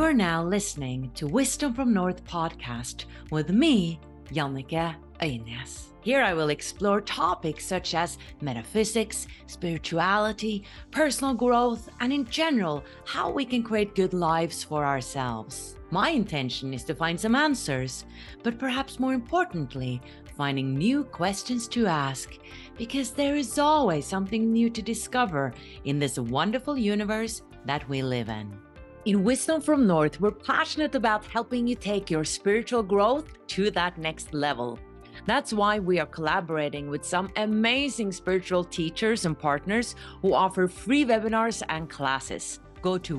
You're now listening to Wisdom from North podcast with me, Jannike Øynes. Here I will explore topics such as metaphysics, spirituality, personal growth, and in general, how we can create good lives for ourselves. My intention is to find some answers, but perhaps more importantly, finding new questions to ask, because there is always something new to discover in this wonderful universe that we live in. In Wisdom from North, we're passionate about helping you take your spiritual growth to that next level. That's why we are collaborating with some amazing spiritual teachers and partners who offer free webinars and classes. Go to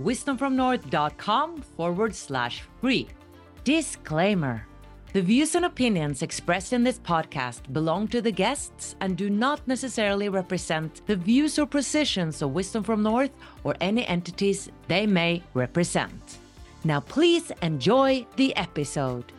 wisdomfromnorth.com/free. Disclaimer. The views and opinions expressed in this podcast belong to the guests and do not necessarily represent the views or positions of Wisdom from North or any entities they may represent. Now please enjoy the episode.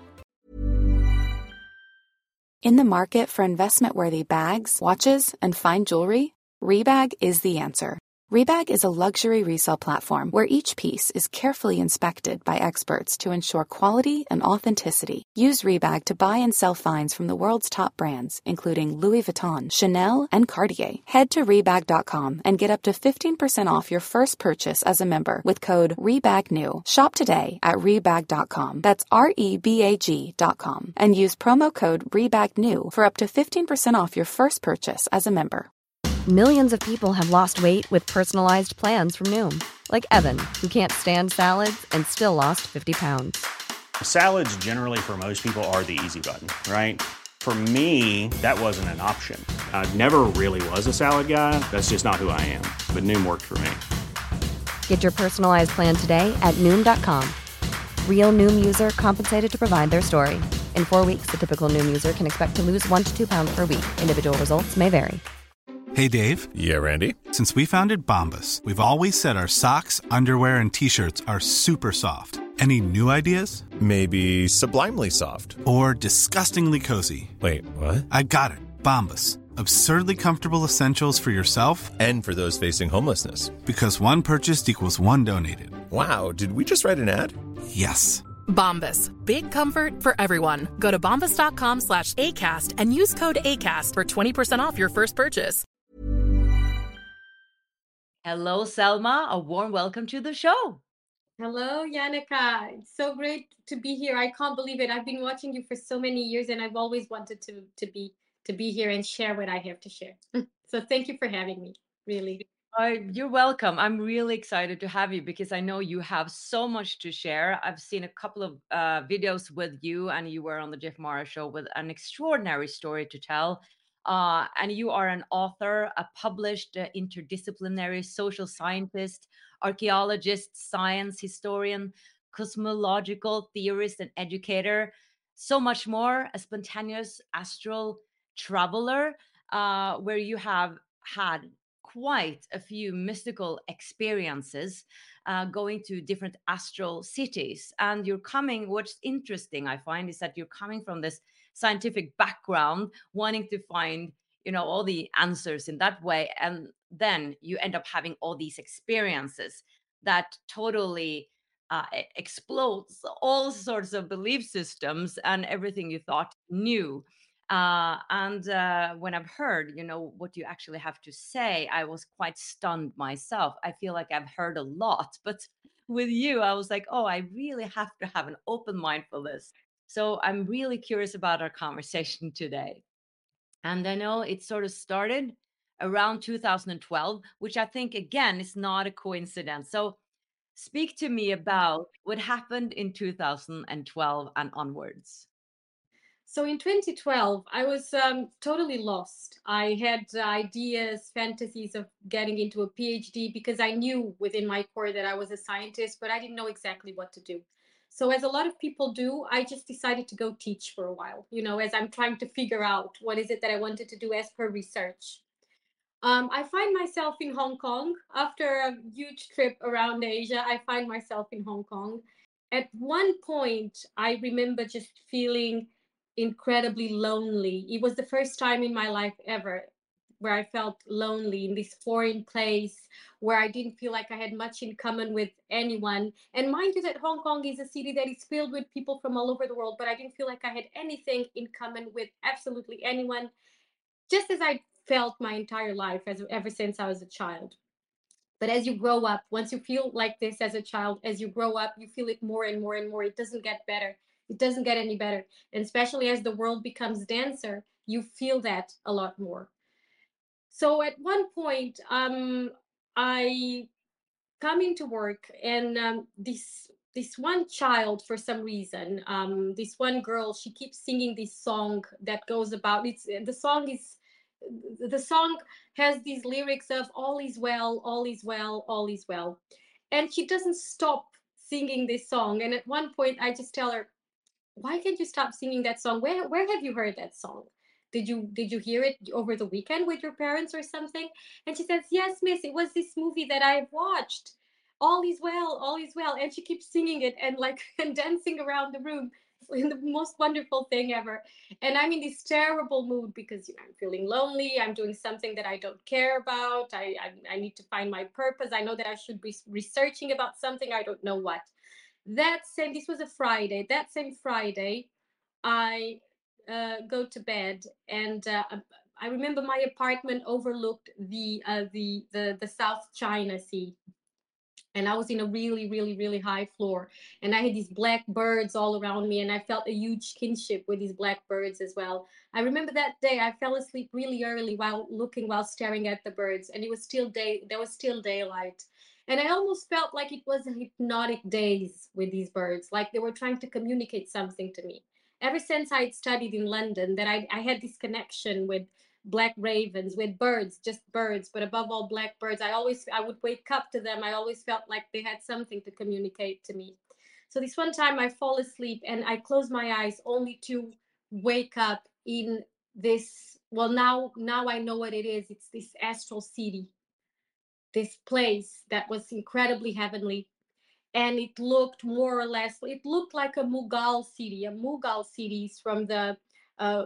In the market for investment-worthy bags, watches, and fine jewelry, Rebag is the answer. Rebag is a luxury resale platform where each piece is carefully inspected by experts to ensure quality and authenticity. Use Rebag to buy and sell finds from the world's top brands, including Louis Vuitton, Chanel, and Cartier. Head to Rebag.com and get up to 15% off your first purchase as a member with code REBAGNEW. Shop today at Rebag.com. That's REBAG.com. And use promo code REBAGNEW for up to 15% off your first purchase as a member. Millions of people have lost weight with personalized plans from Noom. Like Evan, who can't stand salads and still lost 50 pounds. Salads generally for most people are the easy button, right? For me, that wasn't an option. I never really was a salad guy. That's just not who I am. But Noom worked for me. Get your personalized plan today at Noom.com. Real Noom user compensated to provide their story. In 4 weeks, the typical Noom user can expect to lose 1 to 2 pounds per week. Individual results may vary. Hey, Dave. Yeah, Randy. Since we founded Bombas, we've always said our socks, underwear, and T-shirts are super soft. Any new ideas? Maybe sublimely soft. Or disgustingly cozy. Wait, what? I got it. Bombas. Absurdly comfortable essentials for yourself and for those facing homelessness. Because one purchased equals one donated. Wow, did we just write an ad? Yes. Bombas. Big comfort for everyone. Go to bombas.com/ACAST and use code ACAST for 20% off your first purchase. Hello, Selma. A warm welcome to the show. Hello, Jannike. It's so great to be here. I can't believe it. I've been watching you for so many years, and I've always wanted to be here and share what I have to share. So thank you for having me. Really. You're welcome. I'm really excited to have you because I know you have so much to share. I've seen a couple of videos with you, and you were on the Jeff Mara show with an extraordinary story to tell. And you are an author, a published interdisciplinary social scientist, archaeologist, science historian, cosmological theorist, and educator. So much more, a spontaneous astral traveler, where you have had quite a few mystical experiences going to different astral cities. And what's interesting, I find, is that you're coming from this scientific background, wanting to find, all the answers in that way. And then you end up having all these experiences that totally explodes all sorts of belief systems and everything you thought knew. And when I've heard, what you actually have to say, I was quite stunned myself. I feel like I've heard a lot, but with you, I was like, oh, I really have to have an open mind for this. So I'm really curious about our conversation today. And I know it sort of started around 2012, which I think, again, is not a coincidence. So speak to me about what happened in 2012 and onwards. So in 2012, I was totally lost. I had ideas, fantasies of getting into a PhD because I knew within my core that I was a scientist, but I didn't know exactly what to do. So as a lot of people do, I just decided to go teach for a while, as I'm trying to figure out what is it that I wanted to do as per research. I find myself in Hong Kong. After a huge trip around Asia, I find myself in Hong Kong. At one point, I remember just feeling incredibly lonely. It was the first time in my life ever where I felt lonely in this foreign place where I didn't feel like I had much in common with anyone. And mind you, that Hong Kong is a city that is filled with people from all over the world, but I didn't feel like I had anything in common with absolutely anyone, just as I felt my entire life, ever since I was a child. But as you grow up, once you feel like this as a child, as you grow up, you feel it more and more and more. It doesn't get better. It doesn't get any better. And especially as the world becomes denser, you feel that a lot more. So at one point, I come into work, and this one child, for some reason, this one girl, she keeps singing this song that goes about, the song has these lyrics of all is well, all is well, all is well. And she doesn't stop singing this song. And at one point I just tell her, why can't you stop singing that song? Where have you heard that song? Did you hear it over the weekend with your parents or something? And she says, yes, miss, it was this movie that I've watched. All is well, all is well. And she keeps singing it and like and dancing around the room in the most wonderful thing ever. And I'm in this terrible mood because I'm feeling lonely. I'm doing something that I don't care about. I need to find my purpose. I know that I should be researching about something. I don't know what. This was a Friday. That same Friday, I go to bed, and I remember my apartment overlooked the South China Sea, and I was in a really, really, really high floor, and I had these black birds all around me, and I felt a huge kinship with these black birds as well. I remember that day I fell asleep really early while staring at the birds, and it was still day. There was still daylight. And I almost felt like it was a hypnotic daze with these birds, like they were trying to communicate something to me. Ever since I had studied in London, that I had this connection with black ravens, with birds, just birds, but above all black birds. I would wake up to them. I always felt like they had something to communicate to me. So this one time I fall asleep and I close my eyes only to wake up in this, well, now I know what it is. It's this astral city, this place that was incredibly heavenly. And it looked more or less, it looked like a Mughal city. A Mughal city is from uh,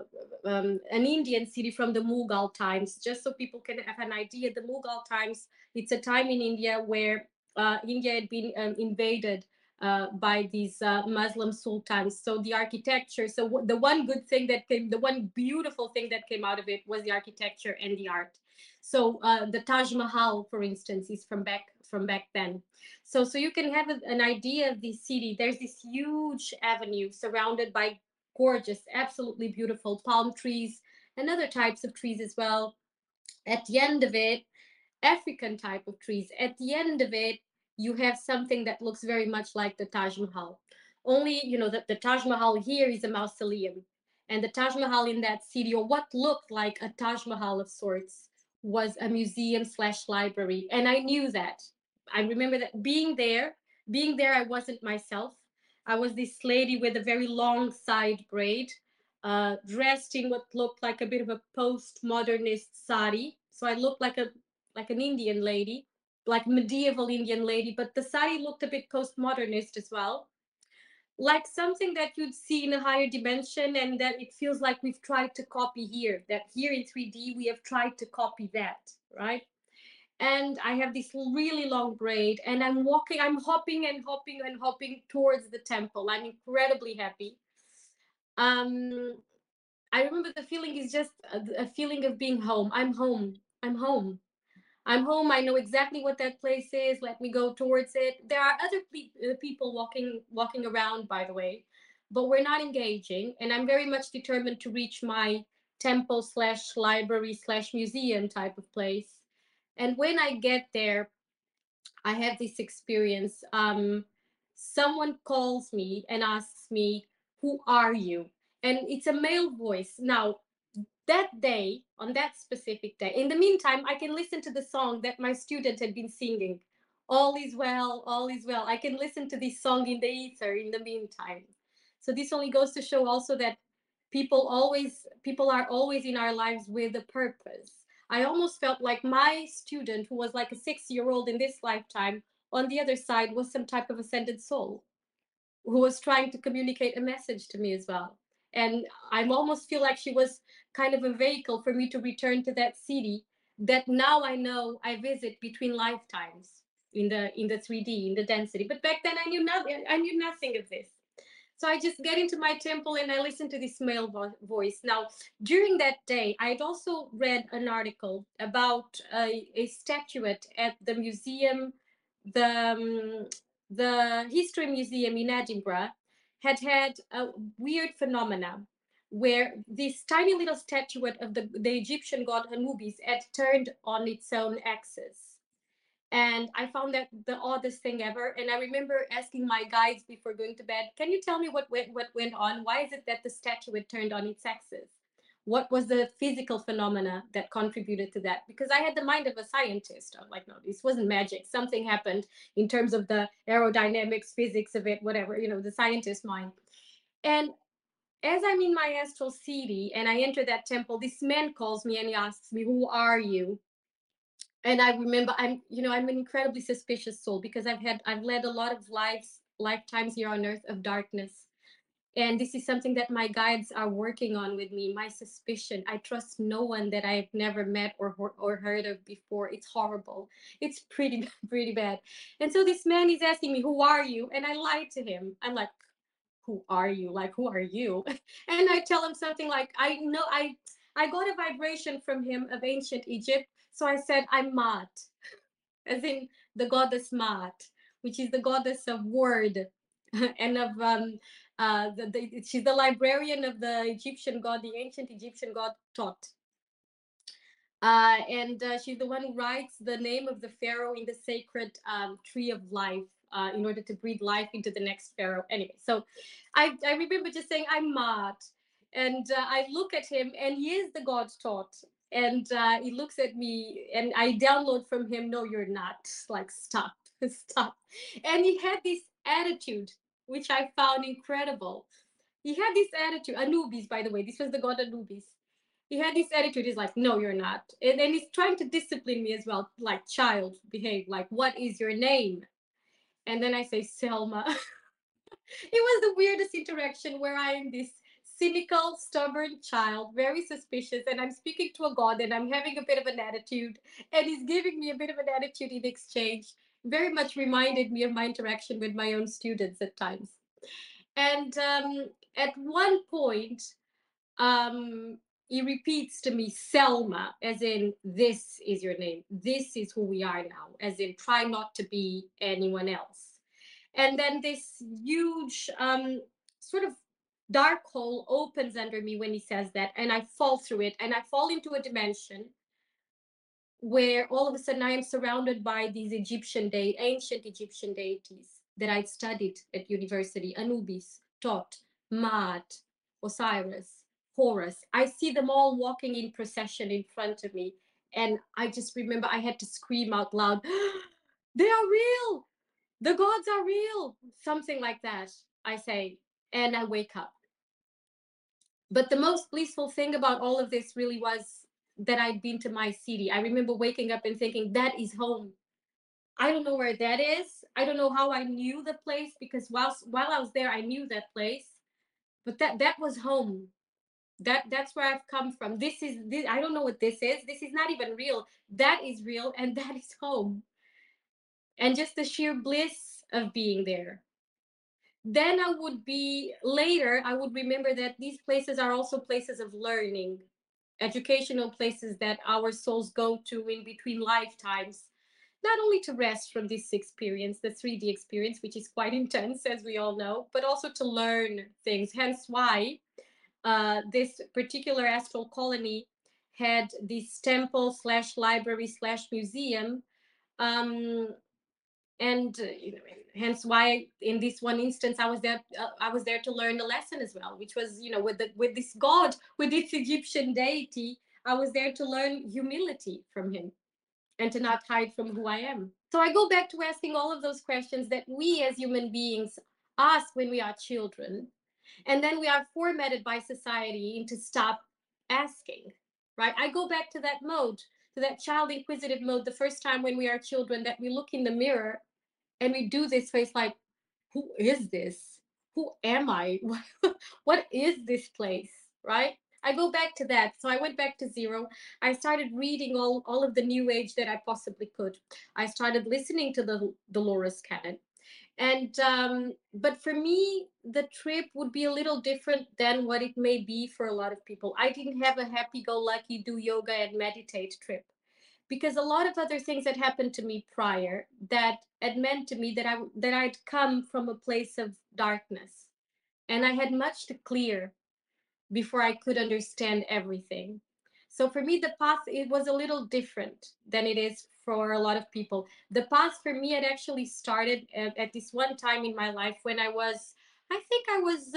an Indian city from the Mughal times. Just so people can have an idea, the Mughal times, it's a time in India where India had been invaded by these Muslim sultans. So the architecture, the one good thing that came, the one beautiful thing that came out of it was the architecture and the art. So the Taj Mahal, for instance, is from back then. So you can have an idea of the city. There's this huge avenue surrounded by gorgeous, absolutely beautiful palm trees and other types of trees as well. At the end of it, African type of trees. At the end of it, you have something that looks very much like the Taj Mahal. Only, that the Taj Mahal here is a mausoleum. And the Taj Mahal in that city, or what looked like a Taj Mahal of sorts, was a museum slash library. And I knew that. I remember that being there, I wasn't myself. I was this lady with a very long side braid, dressed in what looked like a bit of a postmodernist sari. So I looked like an Indian lady, like medieval Indian lady, but the sari looked a bit postmodernist as well, like something that you'd see in a higher dimension, and that it feels like we've tried to copy here, that here in 3D we have tried to copy that, right? And I have this really long braid, and I'm hopping and hopping and hopping towards the temple. I'm incredibly happy. Um, I remember the feeling is just a feeling of being home. I'm home. I'm home. I'm home. I know exactly what that place is. Let me go towards it. There are other people walking around, by the way, but we're not engaging. And I'm very much determined to reach my temple slash library slash museum type of place. And when I get there, I have this experience. Someone calls me and asks me, "Who are you?" And it's a male voice. Now, that day, on that specific day, in the meantime, I can listen to the song that my student had been singing. All is well, all is well. I can listen to this song in the ether in the meantime. So this only goes to show also that people are always in our lives with a purpose. I almost felt like my student, who was like a 6-year-old in this lifetime, on the other side was some type of ascended soul who was trying to communicate a message to me as well. And I almost feel like she was kind of a vehicle for me to return to that city that now I know I visit between lifetimes in the 3D, in the density. But back then I knew nothing of this. So I just get into my temple and I listen to this male voice. Now, during that day, I'd also read an article about a statuette at the museum, the History Museum in Edinburgh, had a weird phenomena where this tiny little statuette of the Egyptian god Anubis had turned on its own axis. And I found that the oddest thing ever. And I remember asking my guides before going to bed, can you tell me what went on? Why is it that the statue had turned on its axis? What was the physical phenomena that contributed to that? Because I had the mind of a scientist. I'm like, no, this wasn't magic. Something happened in terms of the aerodynamics, physics of it, whatever, the scientist mind. And as I'm in my astral city and I enter that temple, this man calls me and he asks me, who are you? And I remember I'm an incredibly suspicious soul because I've led a lot of lifetimes here on earth of darkness. And this is something that my guides are working on with me. My suspicion. I trust no one that I've never met or heard of before. It's horrible. It's pretty pretty bad. And so this man is asking me, who are you? And I lied to him. I'm like, who are you? Like, who are you? And I tell him something like, I got a vibration from him of ancient Egypt. So I said, I'm Maat, as in the goddess Maat, which is the goddess of word and of she's the librarian of the Egyptian god, the ancient Egyptian god Tot. And she's the one who writes the name of the pharaoh in the sacred tree of life in order to breathe life into the next pharaoh. Anyway, so I remember just saying, I'm Maat. And I look at him, and he is the god Tot. And he looks at me, and I download from him, no, you're not. Like, stop, stop. And he had this attitude, which I found incredible. He had this attitude, Anubis, by the way, this was the god Anubis. He had this attitude, he's like, no, you're not. And then he's trying to discipline me as well, like, child, behave, like, what is your name? And then I say, Selma. It was the weirdest interaction where I am this cynical, stubborn child, very suspicious, and I'm speaking to a god and I'm having a bit of an attitude, and he's giving me a bit of an attitude in exchange. Very much reminded me of my interaction with my own students at times. And at one point, he repeats to me, Selma, as in, this is your name. This is who we are now, as in, try not to be anyone else. And then this huge sort of dark hole opens under me when he says that, and I fall through it, and I fall into a dimension where all of a sudden I am surrounded by these ancient Egyptian deities that I'd studied at university: Anubis, Tot, Maat, Osiris, Horus. I see them all walking in procession in front of me, and I just remember I had to scream out loud, they are real! The gods are real, something like that, I say, and I wake up. But the most blissful thing about all of this really was that I'd been to my city. I remember waking up and thinking, that is home. I don't know where that is. I don't know how I knew the place, because while I was there, I knew that place. But that was home. That's where I've come from. This. I don't know what this is. This is not even real. That is real, and that is home. And just the sheer bliss of being there. Then I would remember that these places are also places of learning, educational places that our souls go to in between lifetimes, not only to rest from this experience, the 3D experience, which is quite intense, as we all know, but also to learn things. Hence why this particular astral colony had this temple / library / museum. And hence why in this one instance I was there to learn a lesson as well, which was, with this god, with this Egyptian deity, I was there to learn humility from him and to not hide from who I am. So I go back to asking all of those questions that we as human beings ask when we are children, and then we are formatted by society into stop asking, right? I go back to that mode, to that child inquisitive mode, the first time when we are children, that we look in the mirror and we do this face like, who is this? who am I? What is this place, right? I go back to that. So I went back to zero. I started reading all of the new age that I possibly could. I started listening to the Dolores Cannon. And but for me, the trip would be a little different than what it may be for a lot of people. I didn't have a happy-go-lucky do yoga and meditate trip, because a lot of other things that happened to me prior that had meant to me that I'd come from a place of darkness, and I had much to clear before I could understand everything. So for me, the path, it was a little different than it is for a lot of people. The path for me had actually started at this one time in my life when I think I was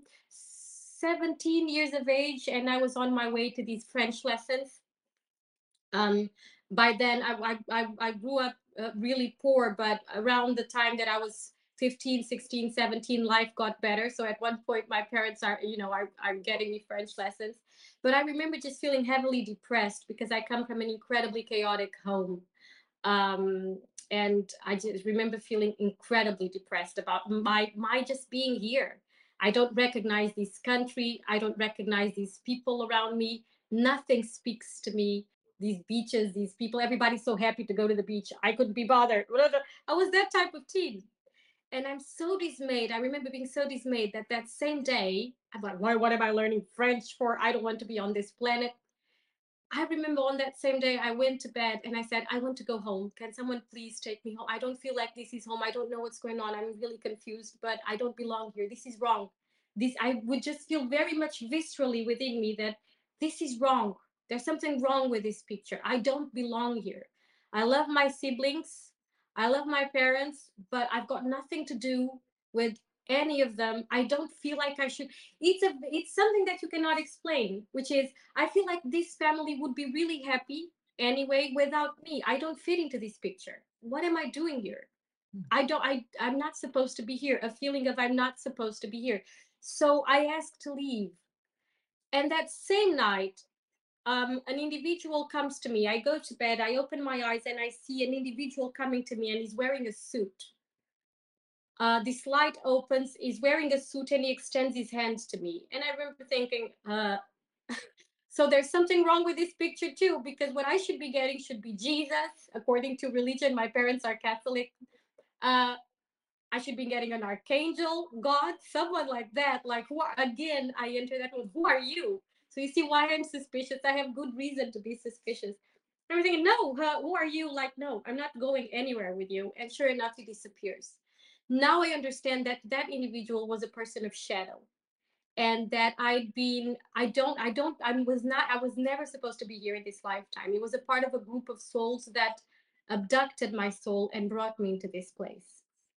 17 years of age, and I was on my way to these French lessons. Um, by then, I grew up really poor, but around the time that I was 15, 16, 17, life got better. So at one point, my parents are getting me French lessons. But I remember just feeling heavily depressed because I come from an incredibly chaotic home. Um, and I just remember feeling incredibly depressed about my just being here. I don't recognize this country. I don't recognize these people around me. Nothing speaks to me. These beaches, these people, everybody's so happy to go to the beach. I couldn't be bothered. I was that type of teen. And I'm so dismayed. I remember being so dismayed that that same day, I'm like, why, what am I learning French for? I don't want to be on this planet. I remember on that same day, I went to bed and I said, I want to go home. Can someone please take me home? I don't feel like this is home. I don't know what's going on. I'm really confused, but I don't belong here. This is wrong. I would just feel very much viscerally within me that this is wrong. There's something wrong with this picture. I don't belong here. I love my siblings. I love my parents, but I've got nothing to do with any of them. I don't feel like I should. It's something that you cannot explain, which is I feel like this family would be really happy anyway without me. I don't fit into this picture. What am I doing here? I'm not supposed to be here. A feeling of I'm not supposed to be here. So I asked to leave. And that same night, an individual comes to me. I go to bed, I open my eyes, and I see an individual coming to me, and he's wearing a suit. This light opens, he's wearing a suit, and he extends his hands to me. And I remember thinking, so there's something wrong with this picture too, because what I should be getting should be Jesus, according to religion. My parents are Catholic. I should be getting an archangel, God, someone like that. Like, who are, again, I enter that one. Who are you? So you see why I'm suspicious. I have good reason to be suspicious. I'm thinking, no, who are you? Like, no, I'm not going anywhere with you. And sure enough, he disappears. Now I understand that that individual was a person of shadow, and that I was never supposed to be here in this lifetime. It was a part of a group of souls that abducted my soul and brought me into this place.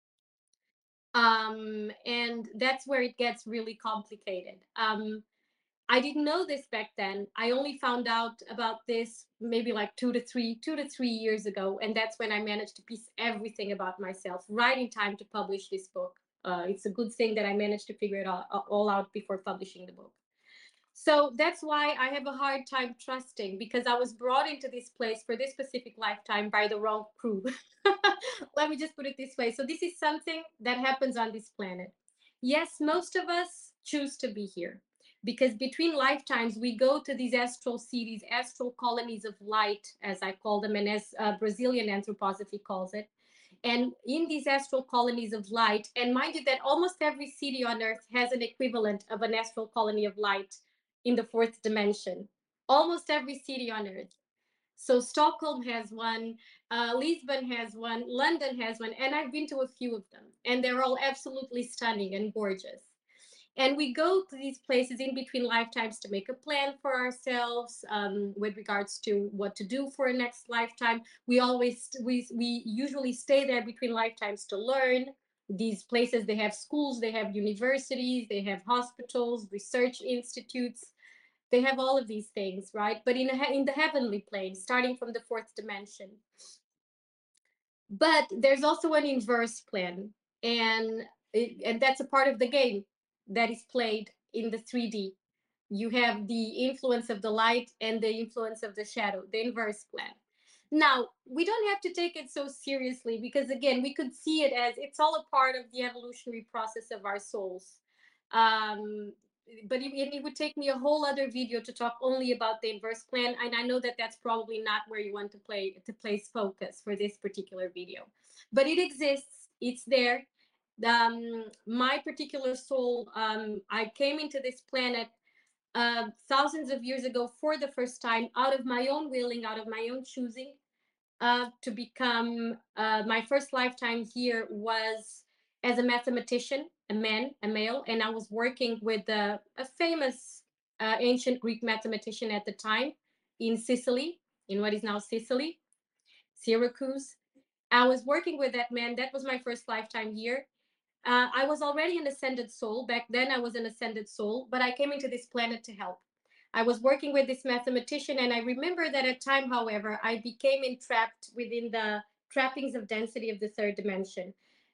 And that's where it gets really complicated. I didn't know this back then. I only found out about this maybe like 2 to 3 years ago, and that's when I managed to piece everything about myself right in time to publish this book. It's a good thing that I managed to figure it all out before publishing the book. So that's why I have a hard time trusting, because I was brought into this place for this specific lifetime by the wrong crew. Let me just put it this way. So this is something that happens on this planet. Yes, most of us choose to be here because between lifetimes, we go to these astral cities, astral colonies of light, as I call them, and as Brazilian anthroposophy calls it. And in these astral colonies of light, and mind you that almost every city on earth has an equivalent of an astral colony of light in the fourth dimension. Almost every city on earth. So Stockholm has one, Lisbon has one, London has one, and I've been to a few of them, and they're all absolutely stunning and gorgeous. And we go to these places in between lifetimes to make a plan for ourselves with regards to what to do for a next lifetime. We usually stay there between lifetimes to learn. These places, they have schools, they have universities, they have hospitals, research institutes. They have all of these things, right? But in the heavenly plane, starting from the fourth dimension. But there's also an inverse plane, and that's a part of the game that is played in the 3D. You have the influence of the light and the influence of the shadow, the inverse plan. Now, we don't have to take it so seriously because, again, we could see it as it's all a part of the evolutionary process of our souls. Um, but it would take me a whole other video to talk only about the inverse plan, and I know that that's probably not where you want to place focus for this particular video. But it exists. It's there. My particular soul. I came into this planet thousands of years ago for the first time, out of my own willing, out of my own choosing, to become my first lifetime here was as a mathematician, a male, and I was working with a famous ancient Greek mathematician at the time in Sicily, in what is now Sicily, Syracuse. I was working with that man. That was my first lifetime here. I was already an ascended soul. Back then, I was an ascended soul, but I came into this planet to help. I was working with this mathematician, and I remember that at time, however, I became entrapped within the trappings of density of the third dimension.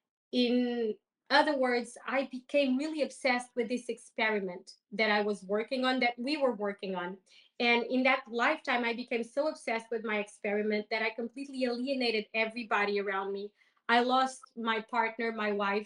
In other words, I became really obsessed with this experiment that I was working on, that we were working on. And in that lifetime, I became so obsessed with my experiment that I completely alienated everybody around me. I lost my partner, my wife.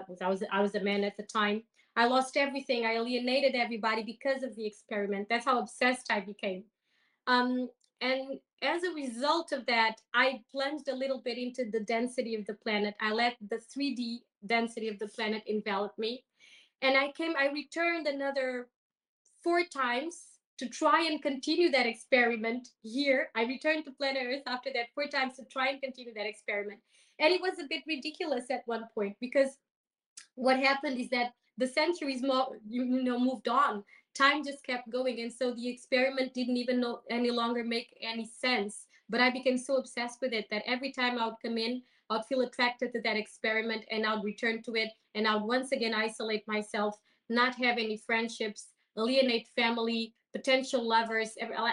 I was a man at the time. I lost everything. I alienated everybody because of the experiment. That's how obsessed I became. Um, and as a result of that, I plunged a little bit into the density of the planet. I let the 3D density of the planet envelop me. And I returned another 4 times to try and continue that experiment here. I returned to planet Earth after that 4 times to try and continue that experiment. And it was a bit ridiculous at one point because what happened is that the centuries moved on. Time just kept going, and so the experiment didn't even know any longer make any sense. But I became so obsessed with it that every time I would come in, I'd feel attracted to that experiment, and I'd return to it, and I'd once again isolate myself, not have any friendships, alienate family, potential lovers.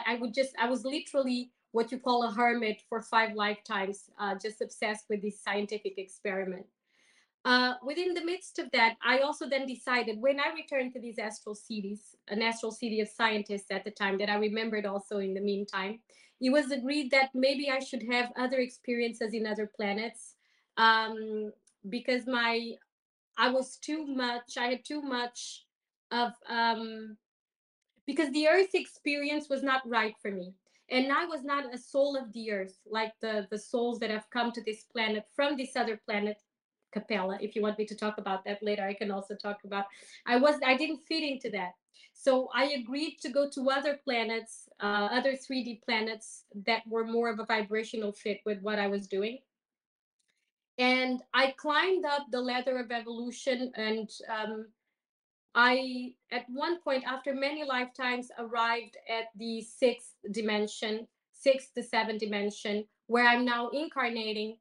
I was literally what you call a hermit for 5 lifetimes, just obsessed with this scientific experiment. Within the midst of that, I also then decided when I returned to these astral cities, an astral city of scientists at the time that I remembered also in the meantime, it was agreed that maybe I should have other experiences in other planets, because I had too much of, because the Earth experience was not right for me. And I was not a soul of the Earth, like the souls that have come to this planet from this other planet, Capella. If you want me to talk about that later, I can also talk about. I didn't fit into that, so I agreed to go to other planets, other 3D planets that were more of a vibrational fit with what I was doing. And I climbed up the ladder of evolution, and I, at one point, after many lifetimes, arrived at the sixth to seventh dimension, where I'm now incarnating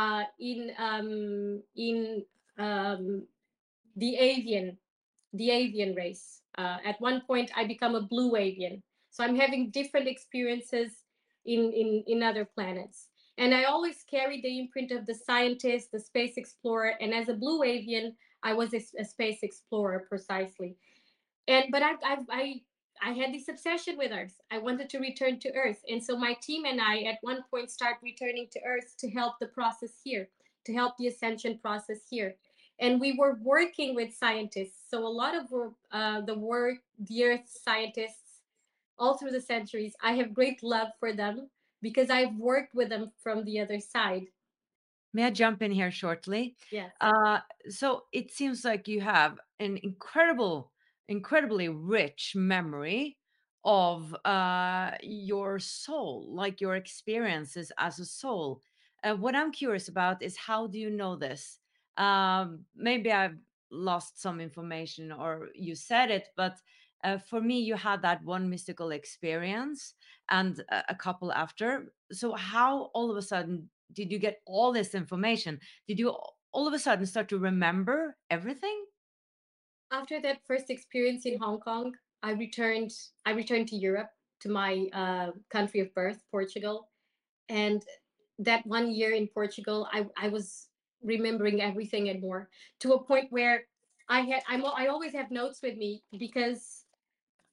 in the avian race. At one point, I become a blue avian, so I'm having different experiences in other planets. And I always carried the imprint of the scientist, the space explorer, and as a blue avian, I was a space explorer precisely. And but I had this obsession with Earth. I wanted to return to Earth, and so my team and I at one point start returning to Earth to help the process here, to help the ascension process here. And we were working with scientists. So a lot of the Earth scientists all through the centuries, I have great love for them because I've worked with them from the other side. May I jump in here shortly? Yes. So it seems like you have an incredibly rich memory of your soul, like your experiences as a soul. What I'm curious about is how do you know this? Maybe I've lost some information or you said it, but for me, you had that one mystical experience and a couple after. So, how all of a sudden did you get all this information? Did you all of a sudden start to remember everything? After that first experience in Hong Kong, I returned to Europe, to my country of birth, Portugal. And that 1 year in Portugal, I was remembering everything and more, to a point where I always have notes with me because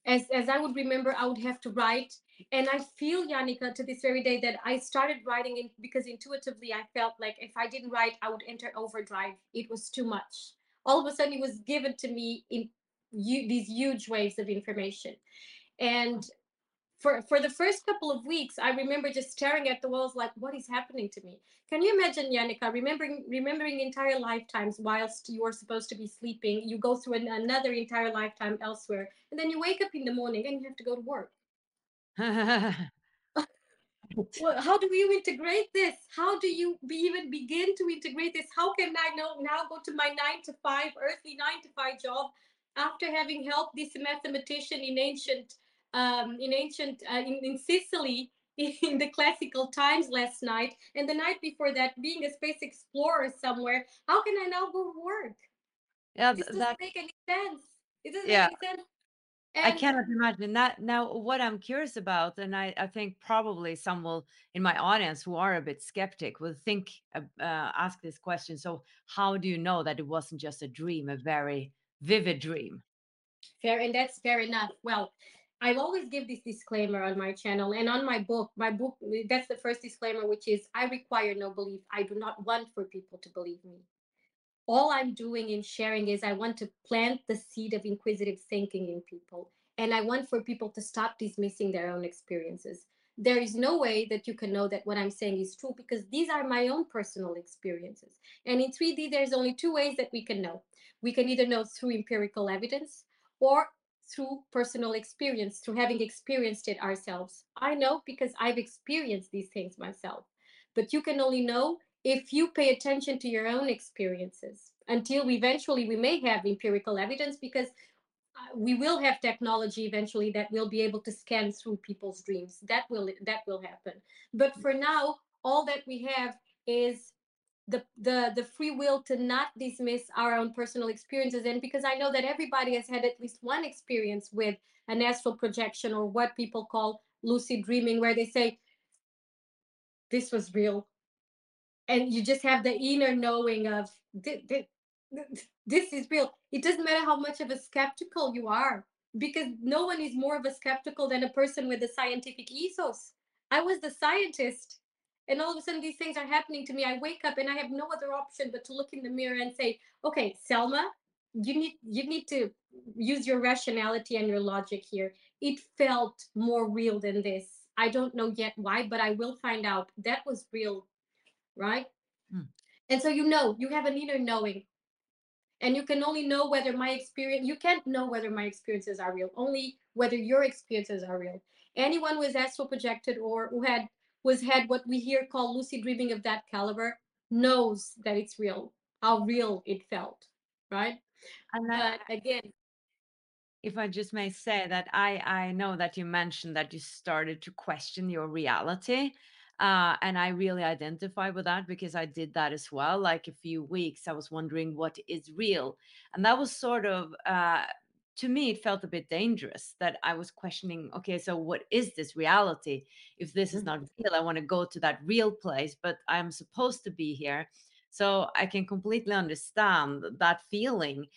as I would remember, I would have to write. And I feel, Janica, to this very day that I started writing in because intuitively I felt like if I didn't write, I would enter overdrive. It was too much. All of a sudden, it was given to me in these huge waves of information. And for the first couple of weeks, I remember just staring at the walls like, what is happening to me? Can you imagine, Janica, remembering entire lifetimes whilst you are supposed to be sleeping? You go through another entire lifetime elsewhere, and then you wake up in the morning and you have to go to work. Well, how do you integrate this? How do you even begin to integrate this? How can I now go to my 9 to 5, earthly 9 to 5 job after having helped this mathematician in Sicily in the classical times last night, and the night before that being a space explorer somewhere? How can I now go to work? Yeah, This doesn't that make any sense. It doesn't make yeah. any sense. I And cannot imagine that. Now, what I'm curious about, and I think probably some will in my audience who are a bit skeptic will think, ask this question. So, how do you know that it wasn't just a dream, a very vivid dream? fair, and that's fair enough. Well, I'll always give this disclaimer on my channel and on my book. My book, that's the first disclaimer, which is I require no belief. I do not want for people to believe me. All I'm doing in sharing is I want to plant the seed of inquisitive thinking in people. And I want for people to stop dismissing their own experiences. There is no way that you can know that what I'm saying is true because these are my own personal experiences. And in 3D, there's only two ways that we can know. We can either know through empirical evidence or through personal experience, through having experienced it ourselves. I know because I've experienced these things myself. But you can only know if you pay attention to your own experiences until eventually we may have empirical evidence because we will have technology eventually that will be able to scan through people's dreams. That will happen. But for now, all that we have is the free will to not dismiss our own personal experiences. And because I know that everybody has had at least one experience with an astral projection, or what people call lucid dreaming, where they say this was real, and you just have the inner knowing of this is real. It doesn't matter how much of a skeptical you are, because no one is more of a skeptical than a person with a scientific ethos. I was the scientist, and all of a sudden these things are happening to me. I wake up and I have no other option but to look in the mirror and say, okay, Selma, you need to use your rationality and your logic here. It felt more real than this. I don't know yet why, but I will find out. That was real, right? Mm. And so you have an inner knowing, and you can only know whether my experience. You can't know whether my experiences are real, only whether your experiences are real. Anyone who is astral projected or who had what we here call lucid dreaming of that caliber knows that it's real, how real it felt, right? And But again, if I just may say that I know that you mentioned that you started to question your reality. And I really identify with that because I did that as well. Like a few weeks, I was wondering what is real. And that was sort of, to me, it felt a bit dangerous that I was questioning, okay, so what is this reality? If this is not real, I want to go to that real place, but I'm supposed to be here. So I can completely understand that feeling.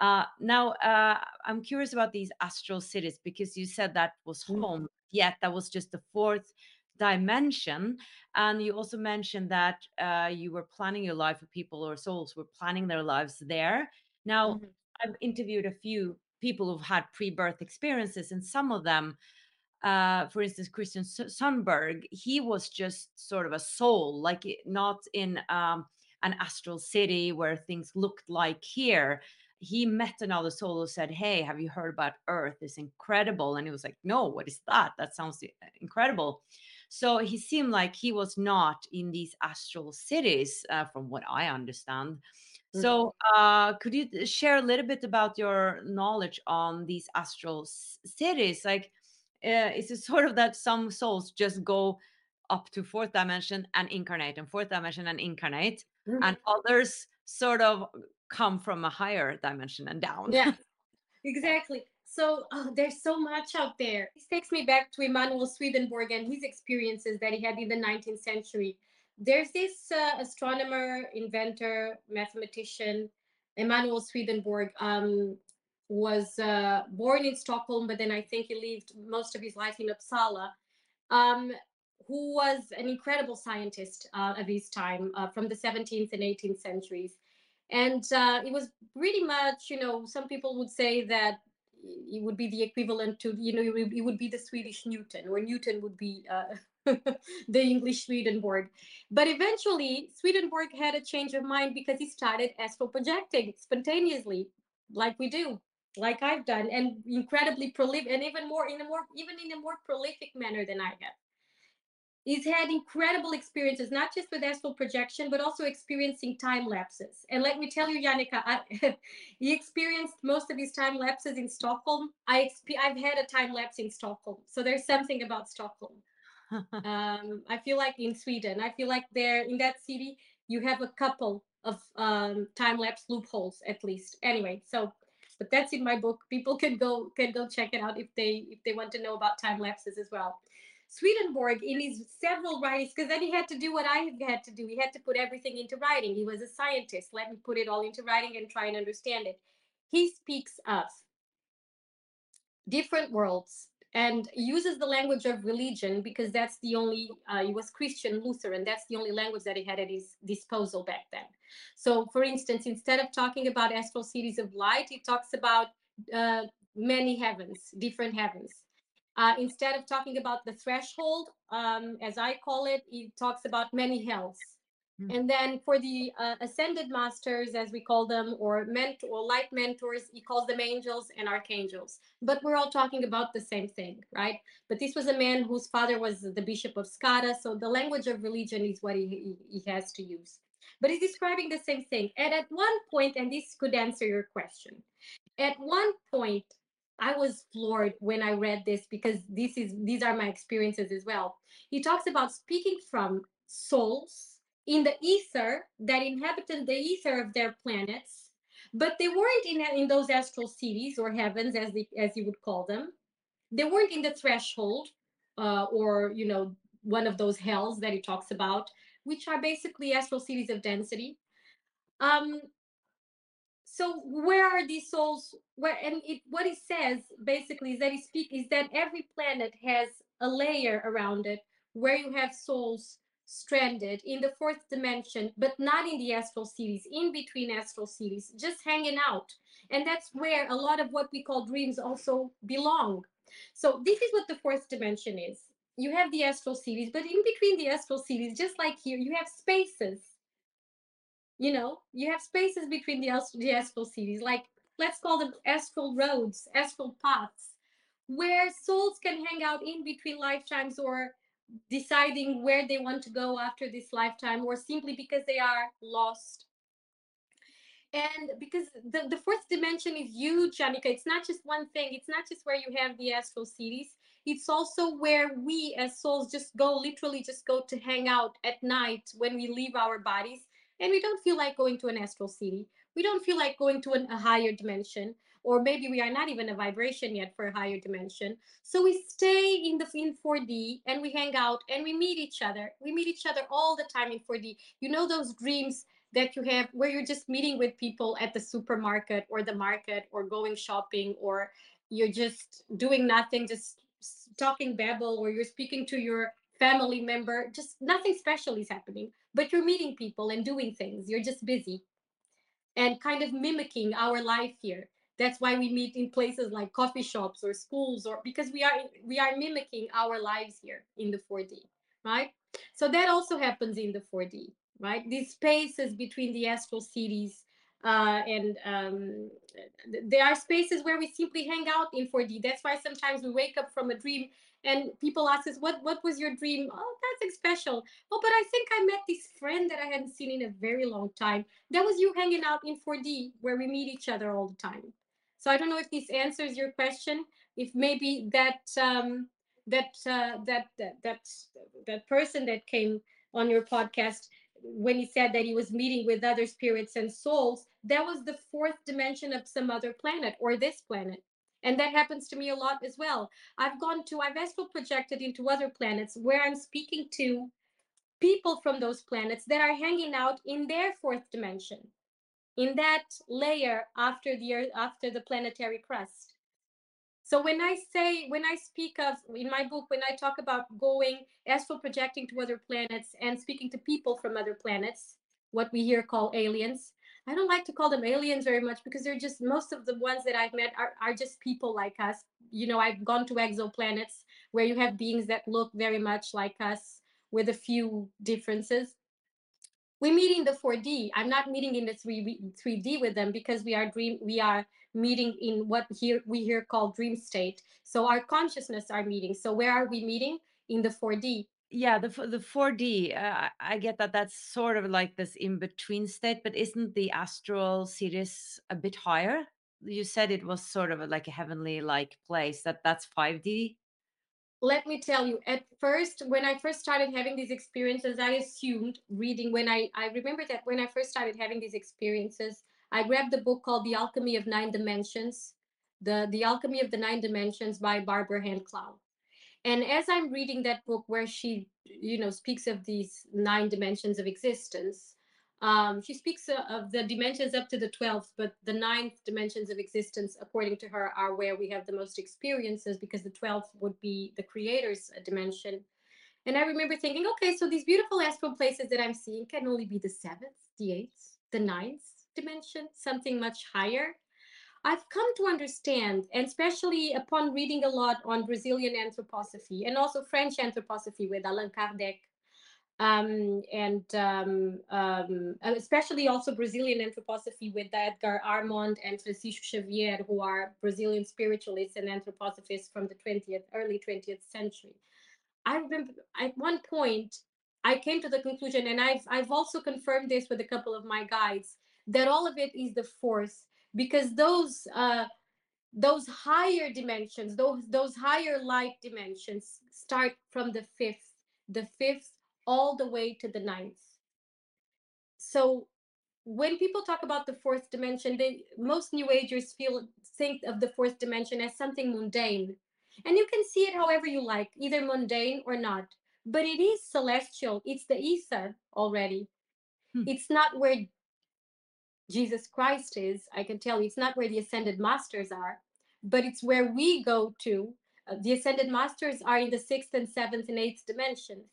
Now, I'm curious about these astral cities because you said that was home, yet that was just the fourth dimension. And you also mentioned that you were planning your life, or people or souls were planning their lives there. Now, mhm, I've interviewed a few people who've had pre-birth experiences, and some of them, for instance, Christian Sundberg, he was just sort of a soul, like not in an astral city where things looked like here. He met another soul who said, "Hey, have you heard about Earth? It's incredible." And he was like, "No, what is that? That sounds incredible." So he seemed like he was not in these astral cities, from what I understand. mhm. So, could you share a little bit about your knowledge on these astral cities? Like, is it sort of that some souls just go up to fourth dimension and incarnate, and fourth dimension and incarnate, and others sort of come from a higher dimension and down? Yeah, exactly. So there's so much out there. This takes me back to Emanuel Swedenborg and his experiences that he had in the 19th century. There's this astronomer, inventor, mathematician, Emanuel Swedenborg. was born in Stockholm, but then I think he lived most of his life in Uppsala, um, who was an incredible scientist of his time from the 17th and 18th centuries. And it was pretty much, some people would say that it would be the equivalent to, it would be the Swedish Newton, or Newton would be the English Swedenborg. But eventually, Swedenborg had a change of mind because he started astral projecting spontaneously, like we do, like I've done, and incredibly prolific, and even in a more prolific manner than I have. He's had incredible experiences, not just with astral projection, but also experiencing time lapses. And let me tell you, Yannicka, he experienced most of his time lapses in Stockholm. I've had a time lapse in Stockholm, so there's something about Stockholm. I feel like in Sweden, I feel like there in that city, you have a couple of time lapse loopholes at least. Anyway, so but that's in my book. People can go check it out if they want to know about time lapses as well. Swedenborg, in his several writings, because then he had to do what I had to do. He had to put everything into writing. He was a scientist. Let me put it all into writing and try and understand it. He speaks of different worlds and uses the language of religion because that's the only he was Christian Lutheran. That's the only language that he had at his disposal back then. So for instance, instead of talking about astral cities of light, he talks about uh, many heavens, different heavens. Instead of talking about the threshold, as I call it, he talks about many hells. And then for the ascended masters, as we call them, or light mentors, he calls them angels and archangels. But we're all talking about the same thing, right? But this was a man whose father was the Bishop of Skara, so the language of religion is what he has to use. But he's describing the same thing. And at one point, and this could answer your question, at one point, I was floored when I read this because these are my experiences as well. He talks about speaking from souls in the ether that inhabited the ether of their planets, but they weren't in those astral cities or heavens as you would call them. They weren't in the threshold or one of those hells that he talks about, which are basically astral cities of density. Um, so where are these souls, what he says basically is that every planet has a layer around it where you have souls stranded in the fourth dimension, but not in the astral cities, in between astral cities, just hanging out. And that's where a lot of what we call dreams also belong. So this is what the fourth dimension is. You have the astral cities, but in between the astral cities, just like here, you have spaces. You have spaces between the astral cities, like let's call them astral roads, astral paths, where souls can hang out in between lifetimes, or deciding where they want to go after this lifetime, or simply because they are lost. And because the fourth dimension is huge, Annika, it's not just one thing. It's not just where you have the astral cities. It's also where we as souls literally just go to hang out at night when we leave our bodies. And we don't feel like going to an astral city. We don't feel like going to a higher dimension. Or maybe we are not even a vibration yet for a higher dimension. So we stay in 4D, and we hang out and we meet each other. We meet each other all the time in 4D. You know those dreams that you have where you're just meeting with people at the supermarket or the market, or going shopping, or you're just doing nothing, just talking babble, or you're speaking to your family member, just nothing special is happening, but you're meeting people and doing things. You're just busy and kind of mimicking our life here. That's why we meet in places like coffee shops or schools, or because we are mimicking our lives here in the 4D, right? So that also happens in the 4D, right? These spaces between the astral cities, and there are spaces where we simply hang out in 4D. That's why sometimes we wake up from a dream and people ask us, what was your dream? Oh, that's special. Oh, but I think I met this friend that I hadn't seen in a very long time. That was you hanging out in 4D, where we meet each other all the time. So I don't know if this answers your question. If maybe that person that came on your podcast, when he said that he was meeting with other spirits and souls, that was the fourth dimension of some other planet, or this planet. And that happens to me a lot as well. I've astral projected into other planets where I'm speaking to people from those planets that are hanging out in their fourth dimension. in that layer after the Earth, after the planetary crust. So when I speak of, in my book, when I talk about going astral projecting to other planets and speaking to people from other planets, what we here call aliens, I don't like to call them aliens very much because they're just, most of the ones that I've met are just people like us. You know, I've gone to exoplanets where you have beings that look very much like us with a few differences. We meet in the 4D. I'm not meeting in the 3D with them because we are meeting in what we here call dream state. So our consciousness are meeting. So where are we meeting? In the 4D. Yeah, the 4D. I get that that's sort of like this in between state, but isn't the astral series a bit higher? You said it was sort of like a heavenly like place. That's 5D. Let me tell you, at first, when I first started having these experiences, I assumed reading, I remember that when I first started having these experiences, I grabbed the book called The Alchemy of Nine Dimensions, The Alchemy of the Nine Dimensions by Barbara Hand-Clough. And as I'm reading that book where she, speaks of these 9 dimensions of existence, she speaks of the dimensions up to the 12th, but the 9th dimensions of existence, according to her, are where we have the most experiences because the 12th would be the creator's dimension. And I remember thinking, okay, so these beautiful astral places that I'm seeing can only be the 7th, the 8th, the 9th dimension, something much higher. I've come to understand, and especially upon reading a lot on Brazilian anthroposophy and also French anthroposophy with Allan Kardec, especially also Brazilian anthroposophy with Edgar Armand and Francisco Xavier, who are Brazilian spiritualists and anthroposophists from the early 20th century. I remember at one point I came to the conclusion, and I've also confirmed this with a couple of my guides, that all of it is the force, because those higher dimensions, those higher light dimensions start from the fifth all the way to the 9th. So when people talk about the 4th dimension, most New Agers think of the 4th dimension as something mundane. And you can see it however you like, either mundane or not. But it is celestial. It's the ether already. It's not where Jesus Christ is. I can tell you, it's not where the Ascended Masters are, but it's where we go to. The Ascended Masters are in the 6th and 7th and 8th dimensions.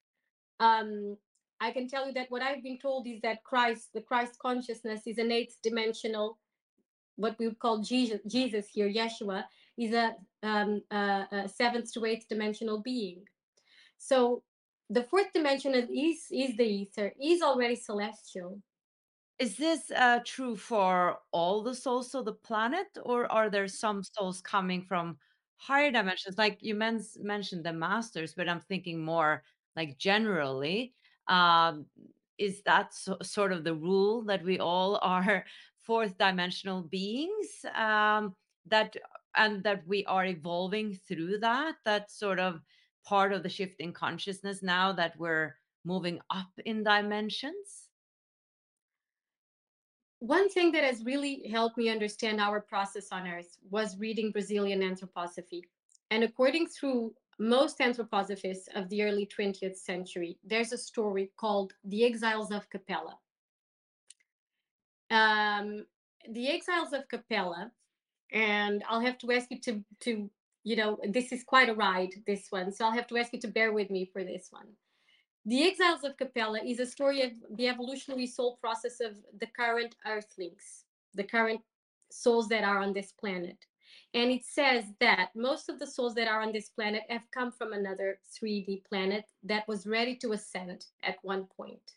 I can tell you that what I've been told is that the Christ consciousness is an 8th dimensional, what we would call Jesus here, Yeshua, is a 7th to 8th dimensional being. So the 4th dimension is the ether, is already celestial. Is this true for all the souls of the planet, or are there some souls coming from higher dimensions? Like you mentioned the masters, but I'm thinking more like generally. Is that sort of the rule that we all are 4th dimensional beings? That we are evolving through that? That's sort of part of the shift in consciousness now that we're moving up in dimensions. One thing that has really helped me understand our process on Earth was reading Brazilian anthroposophy. And according to most anthroposophists of the early 20th century, there's a story called The Exiles of Capella. The Exiles of Capella, and I'll have to ask you to this is quite a ride, this one. So I'll have to ask you to bear with me for this one. The Exiles of Capella is a story of the evolutionary soul process of the current Earthlings, the current souls that are on this planet. And it says that most of the souls that are on this planet have come from another 3D planet that was ready to ascend at one point.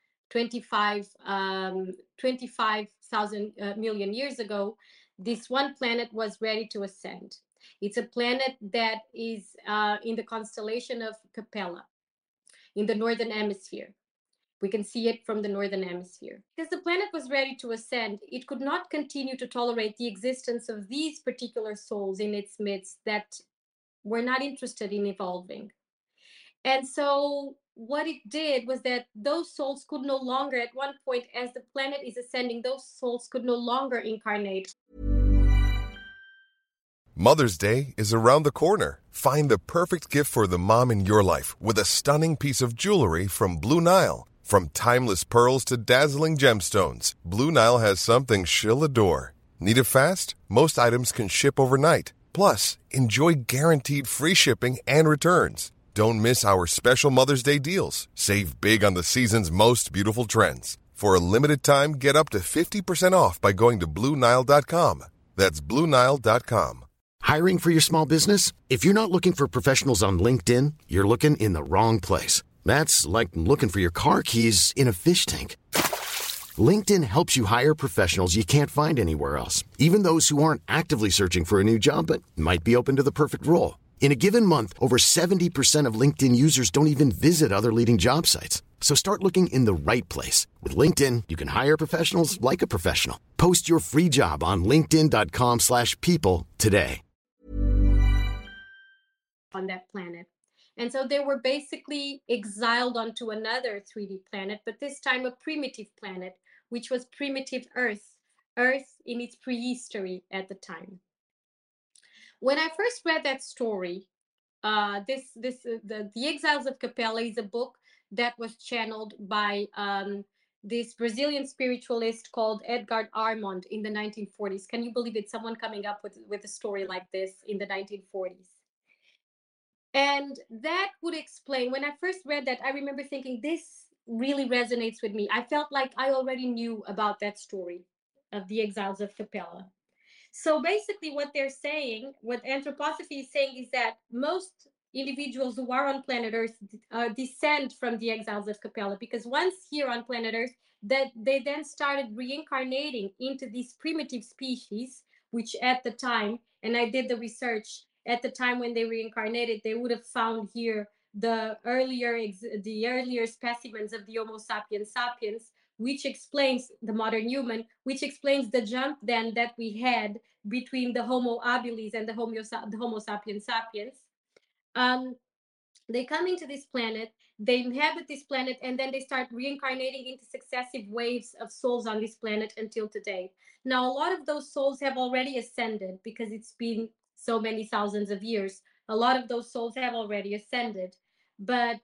25,000 million years ago, this one planet was ready to ascend. It's a planet that is in the constellation of Capella, in the northern hemisphere. We can see it from the northern hemisphere. Because the planet was ready to ascend, it could not continue to tolerate the existence of these particular souls in its midst that were not interested in evolving. And so what it did was that those souls could no longer, at one point, as the planet is ascending, those souls could no longer incarnate. Mother's Day is around the corner. Find the perfect gift for the mom in your life with a stunning piece of jewelry from Blue Nile. From timeless pearls to dazzling gemstones, Blue Nile has something she'll adore. Need it fast? Most items can ship overnight. Plus, enjoy guaranteed free shipping and returns. Don't miss our special Mother's Day deals. Save big on the season's most beautiful trends. For a limited time, get up to 50% off by going to BlueNile.com. That's BlueNile.com. Hiring for your small business? If you're not looking for professionals on LinkedIn, you're looking in the wrong place. That's like looking for your car keys in a fish tank. LinkedIn helps you hire professionals you can't find anywhere else, even those who aren't actively searching for a new job but might be open to the perfect role. In a given month, over 70% of LinkedIn users don't even visit other leading job sites. So start looking in the right place. With LinkedIn, you can hire professionals like a professional. Post your free job on linkedin.com/people today. On that planet. And so they were basically exiled onto another 3D planet, but this time a primitive planet, which was primitive Earth, Earth in its prehistory at the time. When I first read that story, the Exiles of Capella is a book that was channeled by this Brazilian spiritualist called Edgar Armond in the 1940s. Can you believe it? Someone coming up with a story like this in the 1940s. And that would explain, when I first read that, I remember thinking, this really resonates with me. I felt like I already knew about that story of the Exiles of Capella. So basically what they're saying, what anthroposophy is saying, is that most individuals who are on planet Earth descend from the Exiles of Capella, because once here on planet Earth, that they then started reincarnating into these primitive species, which at the time, and I did the research, at the time when they reincarnated, they would have found here the earlier specimens of the Homo sapiens sapiens, which explains the modern human, which explains the jump then that we had between the Homo habilis and the Homo sapiens sapiens. They come into this planet, they inhabit this planet, and then they start reincarnating into successive waves of souls on this planet until today. Now, a lot of those souls have already ascended because it's been so many thousands of years. A lot of those souls have already ascended, but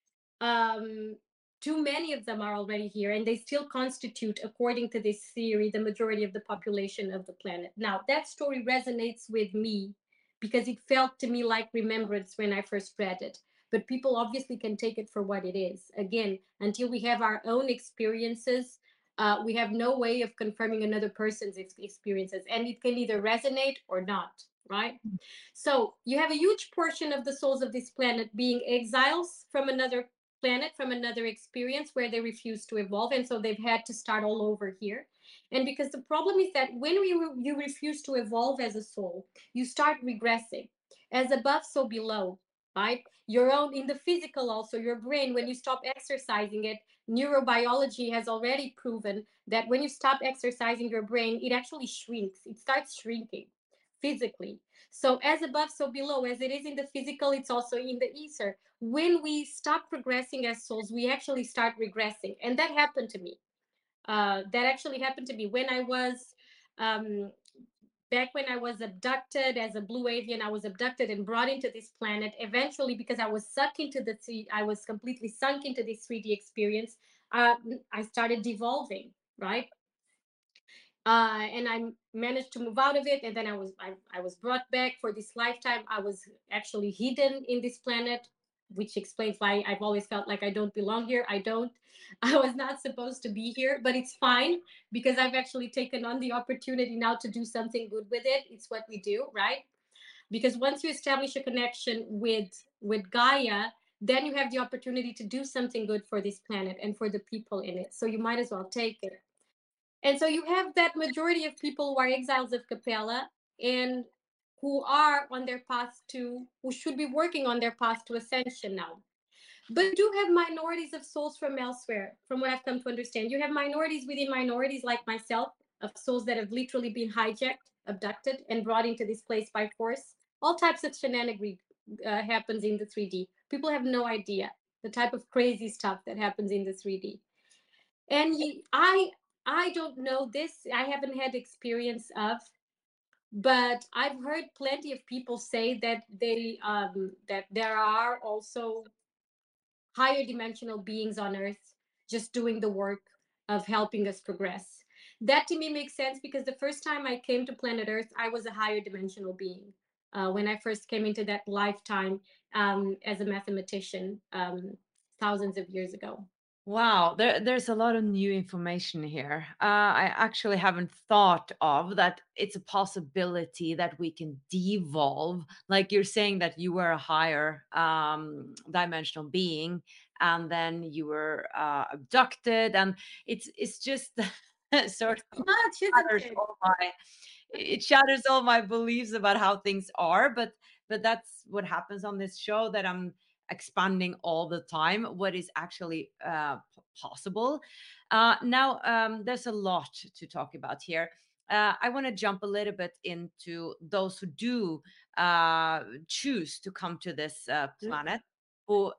too many of them are already here, and they still constitute, according to this theory, the majority of the population of the planet. Now, that story resonates with me because it felt to me like remembrance when I first read it. But people obviously can take it for what it is. Again, until we have our own experiences, we have no way of confirming another person's experiences, and it can either resonate or not, right? So you have a huge portion of the souls of this planet being exiles from another planet, from another experience where they refuse to evolve, and so they've had to start all over here. And because the problem is that when you refuse to evolve as a soul, you start regressing. As above, so below, right? Your own, in the physical also, your brain, when you stop exercising it, neurobiology has already proven that when you stop exercising your brain, it actually shrinks. It starts shrinking physically. So as above, so below, as it is in the physical, it's also in the ether. When we stop progressing as souls, we actually start regressing. And that happened to me. That actually happened to me when I was, back when I was abducted as a blue avian. I was abducted and brought into this planet. Eventually, because I was I was completely sunk into this 3D experience, I started devolving, right? And I managed to move out of it, and then I was brought back for this lifetime. I was actually hidden in this planet, which explains why I've always felt like I don't belong here. I was not supposed to be here, but it's fine because I've actually taken on the opportunity now to do something good with it. It's what we do, right? Because once you establish a connection with Gaia, then you have the opportunity to do something good for this planet and for the people in it. So you might as well take it. And so you have that majority of people who are exiles of Capella and who are on their path who should be working on their path to ascension now. But you do have minorities of souls from elsewhere, from what I've come to understand. You have minorities within minorities like myself, of souls that have literally been hijacked, abducted, and brought into this place by force. All types of shenanigans happens in the 3D. People have no idea the type of crazy stuff that happens in the 3D. And I don't know this. I haven't had experience of, but I've heard plenty of people say that that there are also higher dimensional beings on Earth just doing the work of helping us progress. That to me makes sense because the first time I came to planet Earth, I was a higher dimensional being. When I first came into that lifetime as a mathematician thousands of years ago. Wow, there's a lot of new information here. I actually haven't thought of that it's a possibility that we can devolve. Like you're saying that you were a higher dimensional being, and then you were abducted, and it's just sort of Much, isn't shatters it? all my it shatters all my beliefs about how things are. But that's what happens on this show, that I'm expanding all the time what is actually possible. Now, there's a lot to talk about here. I want to jump a little bit into those who do choose to come to this planet, who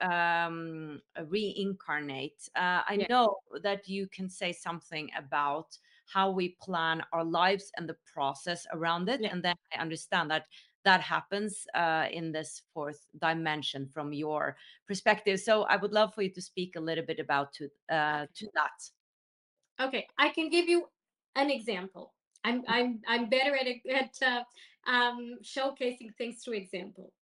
reincarnate. I Yeah. know that you can say something about how we plan our lives and the process around it. Yeah. And then I understand that that happens in this fourth dimension from your perspective. So I would love for you to speak a little bit about to that. Okay, I can give you an example. I'm better at showcasing things through example.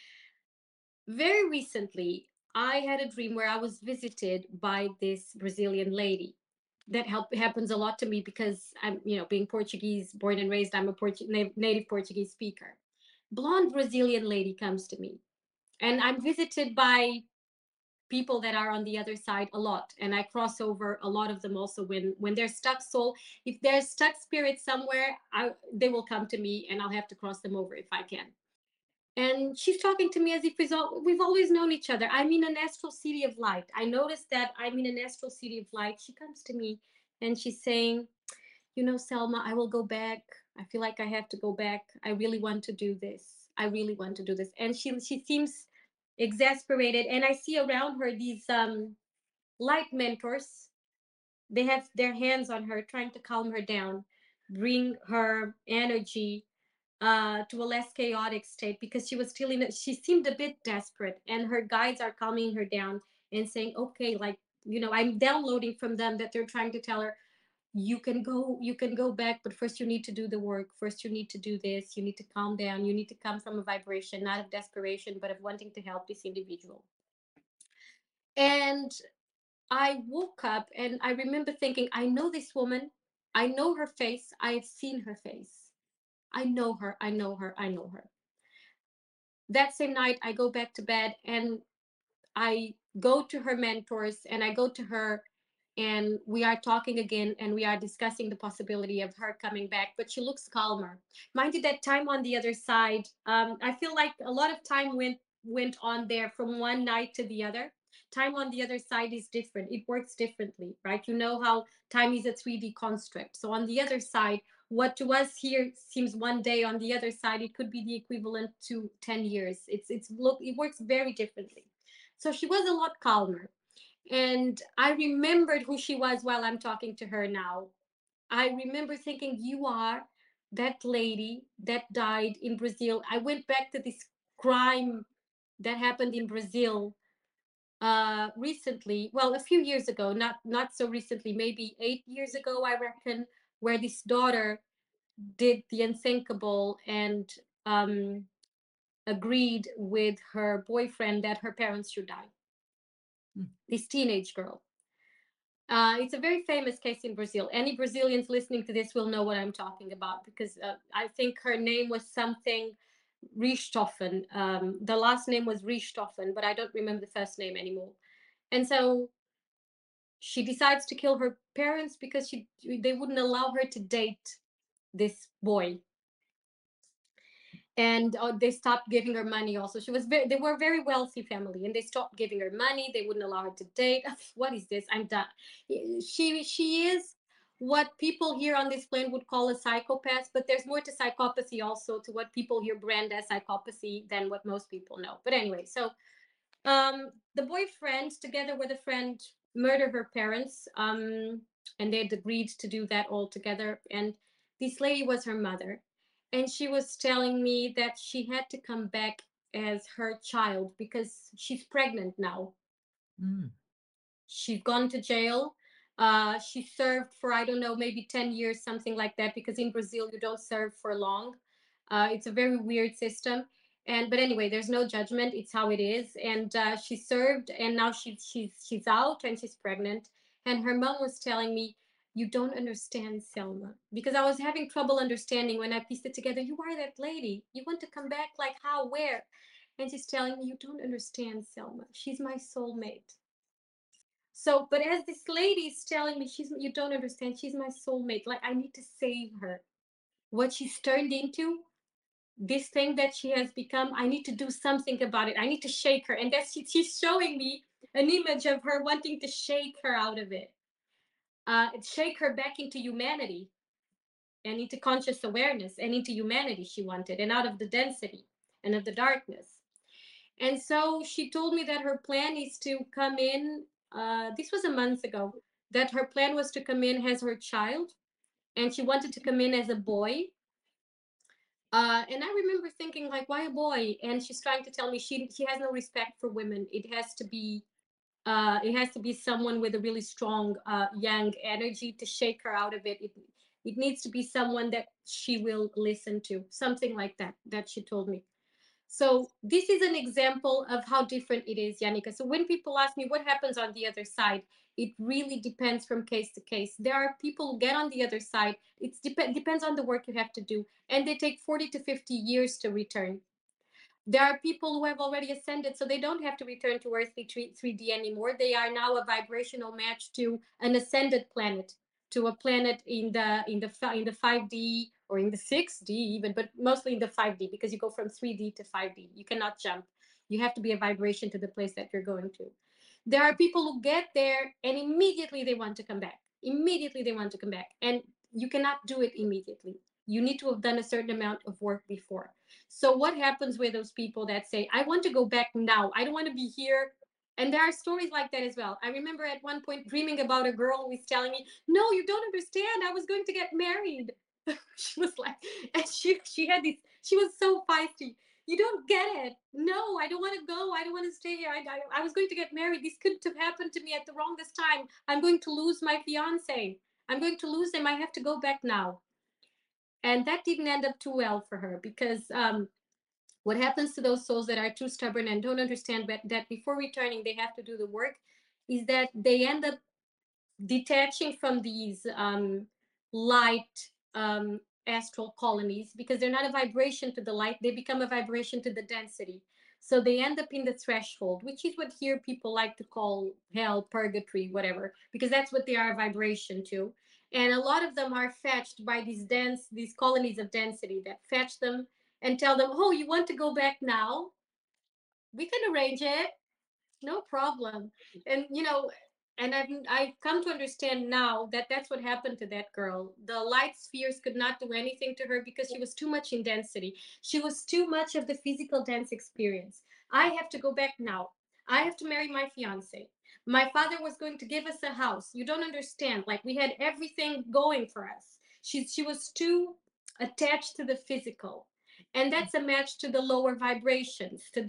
Very recently, I had a dream where I was visited by this Brazilian lady. That happens a lot to me because I'm, being Portuguese, born and raised, I'm a native Portuguese speaker. Blonde Brazilian lady comes to me, and I'm visited by people that are on the other side a lot, and I cross over a lot of them also when they're stuck soul. If they're stuck spirit somewhere, they will come to me, and I'll have to cross them over if I can. And she's talking to me as if we've always known each other. I'm in an astral city of light. I noticed that I'm in an astral city of light. She comes to me and she's saying, Selma, I will go back. I feel like I have to go back. I really want to do this. I really want to do this. And she seems exasperated. And I see around her these light mentors. They have their hands on her, trying to calm her down, bring her energy to a less chaotic state, because she was feeling that she seemed a bit desperate, and her guides are calming her down and saying, okay, like, I'm downloading from them that they're trying to tell her, you can go back, but first you need to do the work. First you need to do this. You need to calm down. You need to come from a vibration, not of desperation, but of wanting to help this individual. And I woke up and I remember thinking, I know this woman. I know her face. I've seen her face. I know her. I know her. I know her. That same night, I go back to bed and I go to her mentors and I go to her, and we are talking again, and we are discussing the possibility of her coming back, but she looks calmer. Mind you, that time on the other side, I feel like a lot of time went on there from one night to the other. Time on the other side is different. It works differently, right? You know how time is a 3D construct. So on the other side, what to us here seems one day, on the other side, it could be the equivalent to 10 years. It works very differently. So she was a lot calmer. And I remembered who she was while I'm talking to her now. I remember thinking, you are that lady that died in Brazil. I went back to this crime that happened in Brazil recently. Well, a few years ago, not so recently, maybe 8 years ago, I reckon, where this daughter did the unthinkable and agreed with her boyfriend that her parents should die. This teenage girl. It's a very famous case in Brazil. Any Brazilians listening to this will know what I'm talking about, because I think her name was something Richthofen. The last name was Richthofen, but I don't remember the first name anymore. And so she decides to kill her parents because they wouldn't allow her to date this boy. And they stopped giving her money also. They were a very wealthy family, and they stopped giving her money. They wouldn't allow her to date. What is this? I'm done. She is what people here on this plane would call a psychopath, but there's more to psychopathy also, to what people here brand as psychopathy, than what most people know. But anyway, so the boyfriend, together with a friend, murdered her parents, and they had agreed to do that all together. And this lady was her mother, and she was telling me that she had to come back as her child because she's pregnant now. She's gone to jail. She served for, I don't know, maybe 10 years, something like that, because in Brazil, you don't serve for long. It's a very weird system. But anyway, there's no judgment. It's how it is. And she served, and now she's out and she's pregnant. And her mom was telling me, you don't understand, Selma, because I was having trouble understanding when I pieced it together. You are that lady. You want to come back? Like how? Where? And she's telling me, you don't understand, Selma. She's my soulmate. So, but as this lady is telling me, you don't understand, she's my soulmate. Like I need to save her. What she's turned into, this thing that she has become, I need to do something about it. I need to shake her. And she's showing me an image of her wanting to shake her out of it. Shake her back into humanity and into conscious awareness and into humanity she wanted, and out of the density and of the darkness. And so she told me that her plan is to come in, this was a month ago, that her plan was to come in as her child, and she wanted to come in as a boy. And I remember thinking, like, why a boy? And she's trying to tell me she has no respect for women. It has to be someone with a really strong yang energy to shake her out of it. It needs to be someone that she will listen to, something like that she told me. So this is an example of how different it is, Yannicka. So when people ask me what happens on the other side, it really depends from case to case. There are people who get on the other side. It depends on the work you have to do, and they take 40 to 50 years to return. There are people who have already ascended, so they don't have to return to earthly 3D anymore. They are now a vibrational match to an ascended planet, to a planet in the 5D or in the 6D even, but mostly in the 5D, because you go from 3D to 5D. You cannot jump. You have to be a vibration to the place that you're going to. There are people who get there and immediately they want to come back. Immediately they want to come back. And you cannot do it immediately. You need to have done a certain amount of work before. So what happens with those people that say, I want to go back now. I don't want to be here. And there are stories like that as well. I remember at one point dreaming about a girl who was telling me, no, you don't understand. I was going to get married. She was like, and she had this, she was so feisty. You don't get it. No, I don't want to go. I don't want to stay here. I was going to get married. This couldn't have happened to me at the wrongest time. I'm going to lose my fiance. I'm going to lose him. I have to go back now. And that didn't end up too well for her, because what happens to those souls that are too stubborn and don't understand that before returning they have to do the work is that they end up detaching from these light astral colonies, because they're not a vibration to the light. They become a vibration to the density. So they end up in the threshold, which is what here people like to call hell, purgatory, whatever, because that's what they are a vibration to. And a lot of them are fetched by these colonies of density that fetch them and tell them, oh, you want to go back now? We can arrange it. No problem. And, and I've come to understand now that that's what happened to that girl. The light spheres could not do anything to her because she was too much in density. She was too much of the physical dense experience. I have to go back now. I have to marry my fiance. My father was going to give us a house. You don't understand. Like, we had everything going for us. She was too attached to the physical. And that's a match to the lower vibrations, to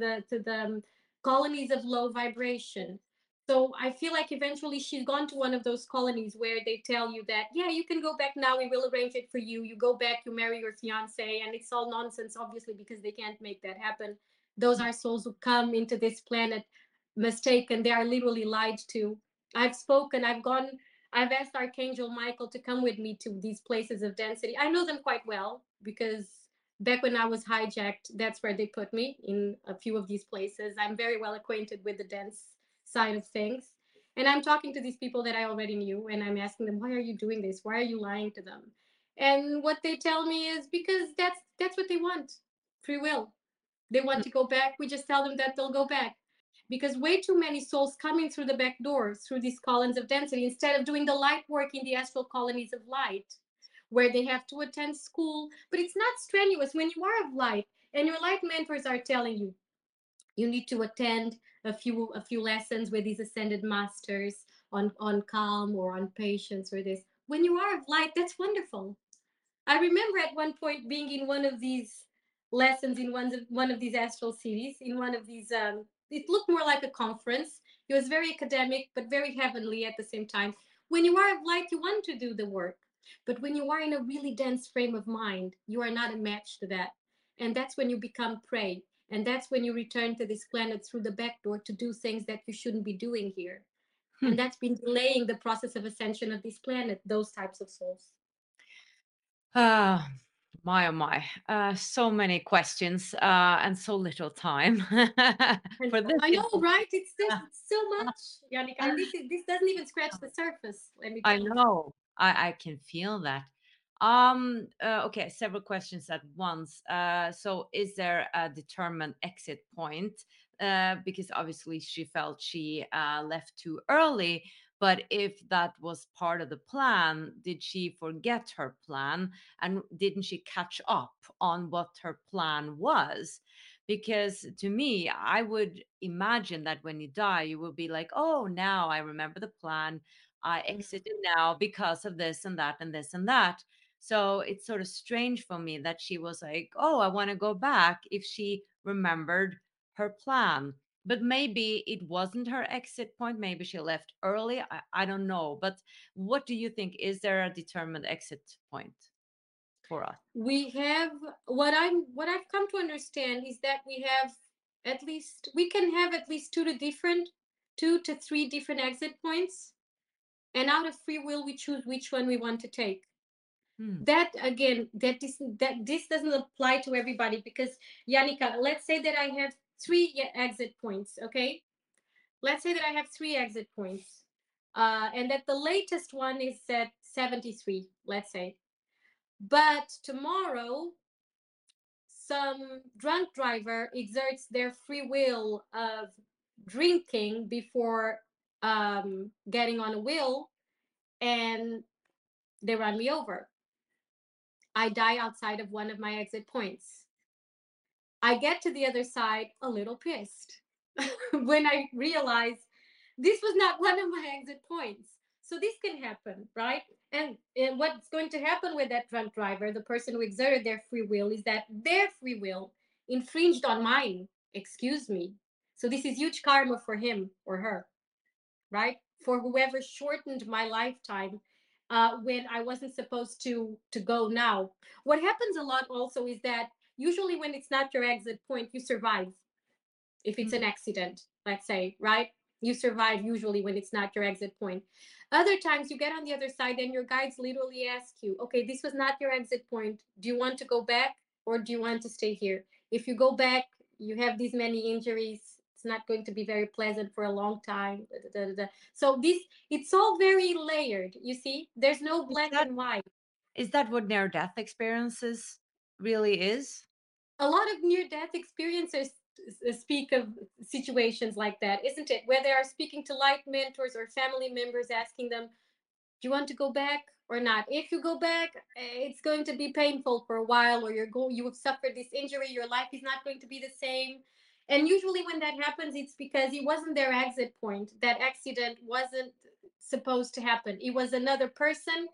the colonies of low vibration. So I feel like eventually she's gone to one of those colonies where they tell you that, yeah, you can go back now. We will arrange it for you. You go back, you marry your fiance, and it's all nonsense, obviously, because they can't make that happen. Those are souls who come into this planet mistaken. They are literally lied to. I've spoken, I've asked Archangel Michael to come with me to these places of density. I know them quite well because back when I was hijacked, that's where they put me, in a few of these places. I'm very well acquainted with the dense side of things. And I'm talking to these people that I already knew, and I'm asking them, why are you doing this? Why are you lying to them? And what they tell me is because that's what they want. Free will. They want to go back. We just tell them that they'll go back. Because way too many souls coming through the back doors, through these columns of density, instead of doing the light work in the astral colonies of light, where they have to attend school. But it's not strenuous when you are of light and your light mentors are telling you, you need to attend a few lessons with these ascended masters on calm or on patience or this. When you are of light, that's wonderful. I remember at one point being in one of these lessons in one of these astral cities, in one of these, it looked more like a conference. He was very academic, but very heavenly at the same time. When you are of light, you want to do the work. But when you are in a really dense frame of mind, you are not a match to that. And that's when you become prey. And that's when you return to this planet through the back door to do things that you shouldn't be doing here. And that's been delaying the process of ascension of this planet, those types of souls. Ah, my, oh my. So many questions and so little time for this. I know, right? It's so much, Janica. This doesn't even scratch the surface. Let me I tell you. know. I can feel that. Okay, several questions at once. So is there a determined exit point? Because obviously she felt she left too early. But if that was part of the plan, did she forget her plan? And didn't she catch up on what her plan was? Because to me, I would imagine that when you die, you will be like, oh, now I remember the plan. I exited now because of this and that and this and that. So it's sort of strange for me that she was like, oh, I want to go back if she remembered her plan. But maybe it wasn't her exit point. Maybe she left early. I don't know. But what do you think? Is there a determined exit point for us? We have what I've come to understand is that we can have at least two to three different exit points, and out of free will we choose which one we want to take. That again, that this doesn't apply to everybody, because Janica, let's say that I have three exit points, okay? Let's say that I have three exit points, and that the latest one is at 73, let's say. But tomorrow, some drunk driver exerts their free will of drinking before getting on a wheel, and they run me over. I die outside of one of my exit points. I get to the other side a little pissed when I realize this was not one of my exit points. So this can happen, right? And what's going to happen with that drunk driver, the person who exerted their free will, is that their free will infringed on mine. Excuse me. So this is huge karma for him or her, right? For whoever shortened my lifetime when I wasn't supposed to go now. What happens a lot also is that usually when it's not your exit point, you survive. If it's an accident, let's say, right? You survive usually when it's not your exit point. Other times you get on the other side and your guides literally ask you, okay, this was not your exit point. Do you want to go back or do you want to stay here? If you go back, you have these many injuries. It's not going to be very pleasant for a long time. Da, da, da, da. So it's all very layered. You see, there's no black and white. Is that what near death experiences really is? A lot of near-death experiencers speak of situations like that, isn't it? Where they are speaking to light mentors or family members, asking them, "Do you want to go back or not?" If you go back, it's going to be painful for a while, or you have suffered this injury. Your life is not going to be the same. And usually, when that happens, it's because it wasn't their exit point. That accident wasn't supposed to happen. It was another person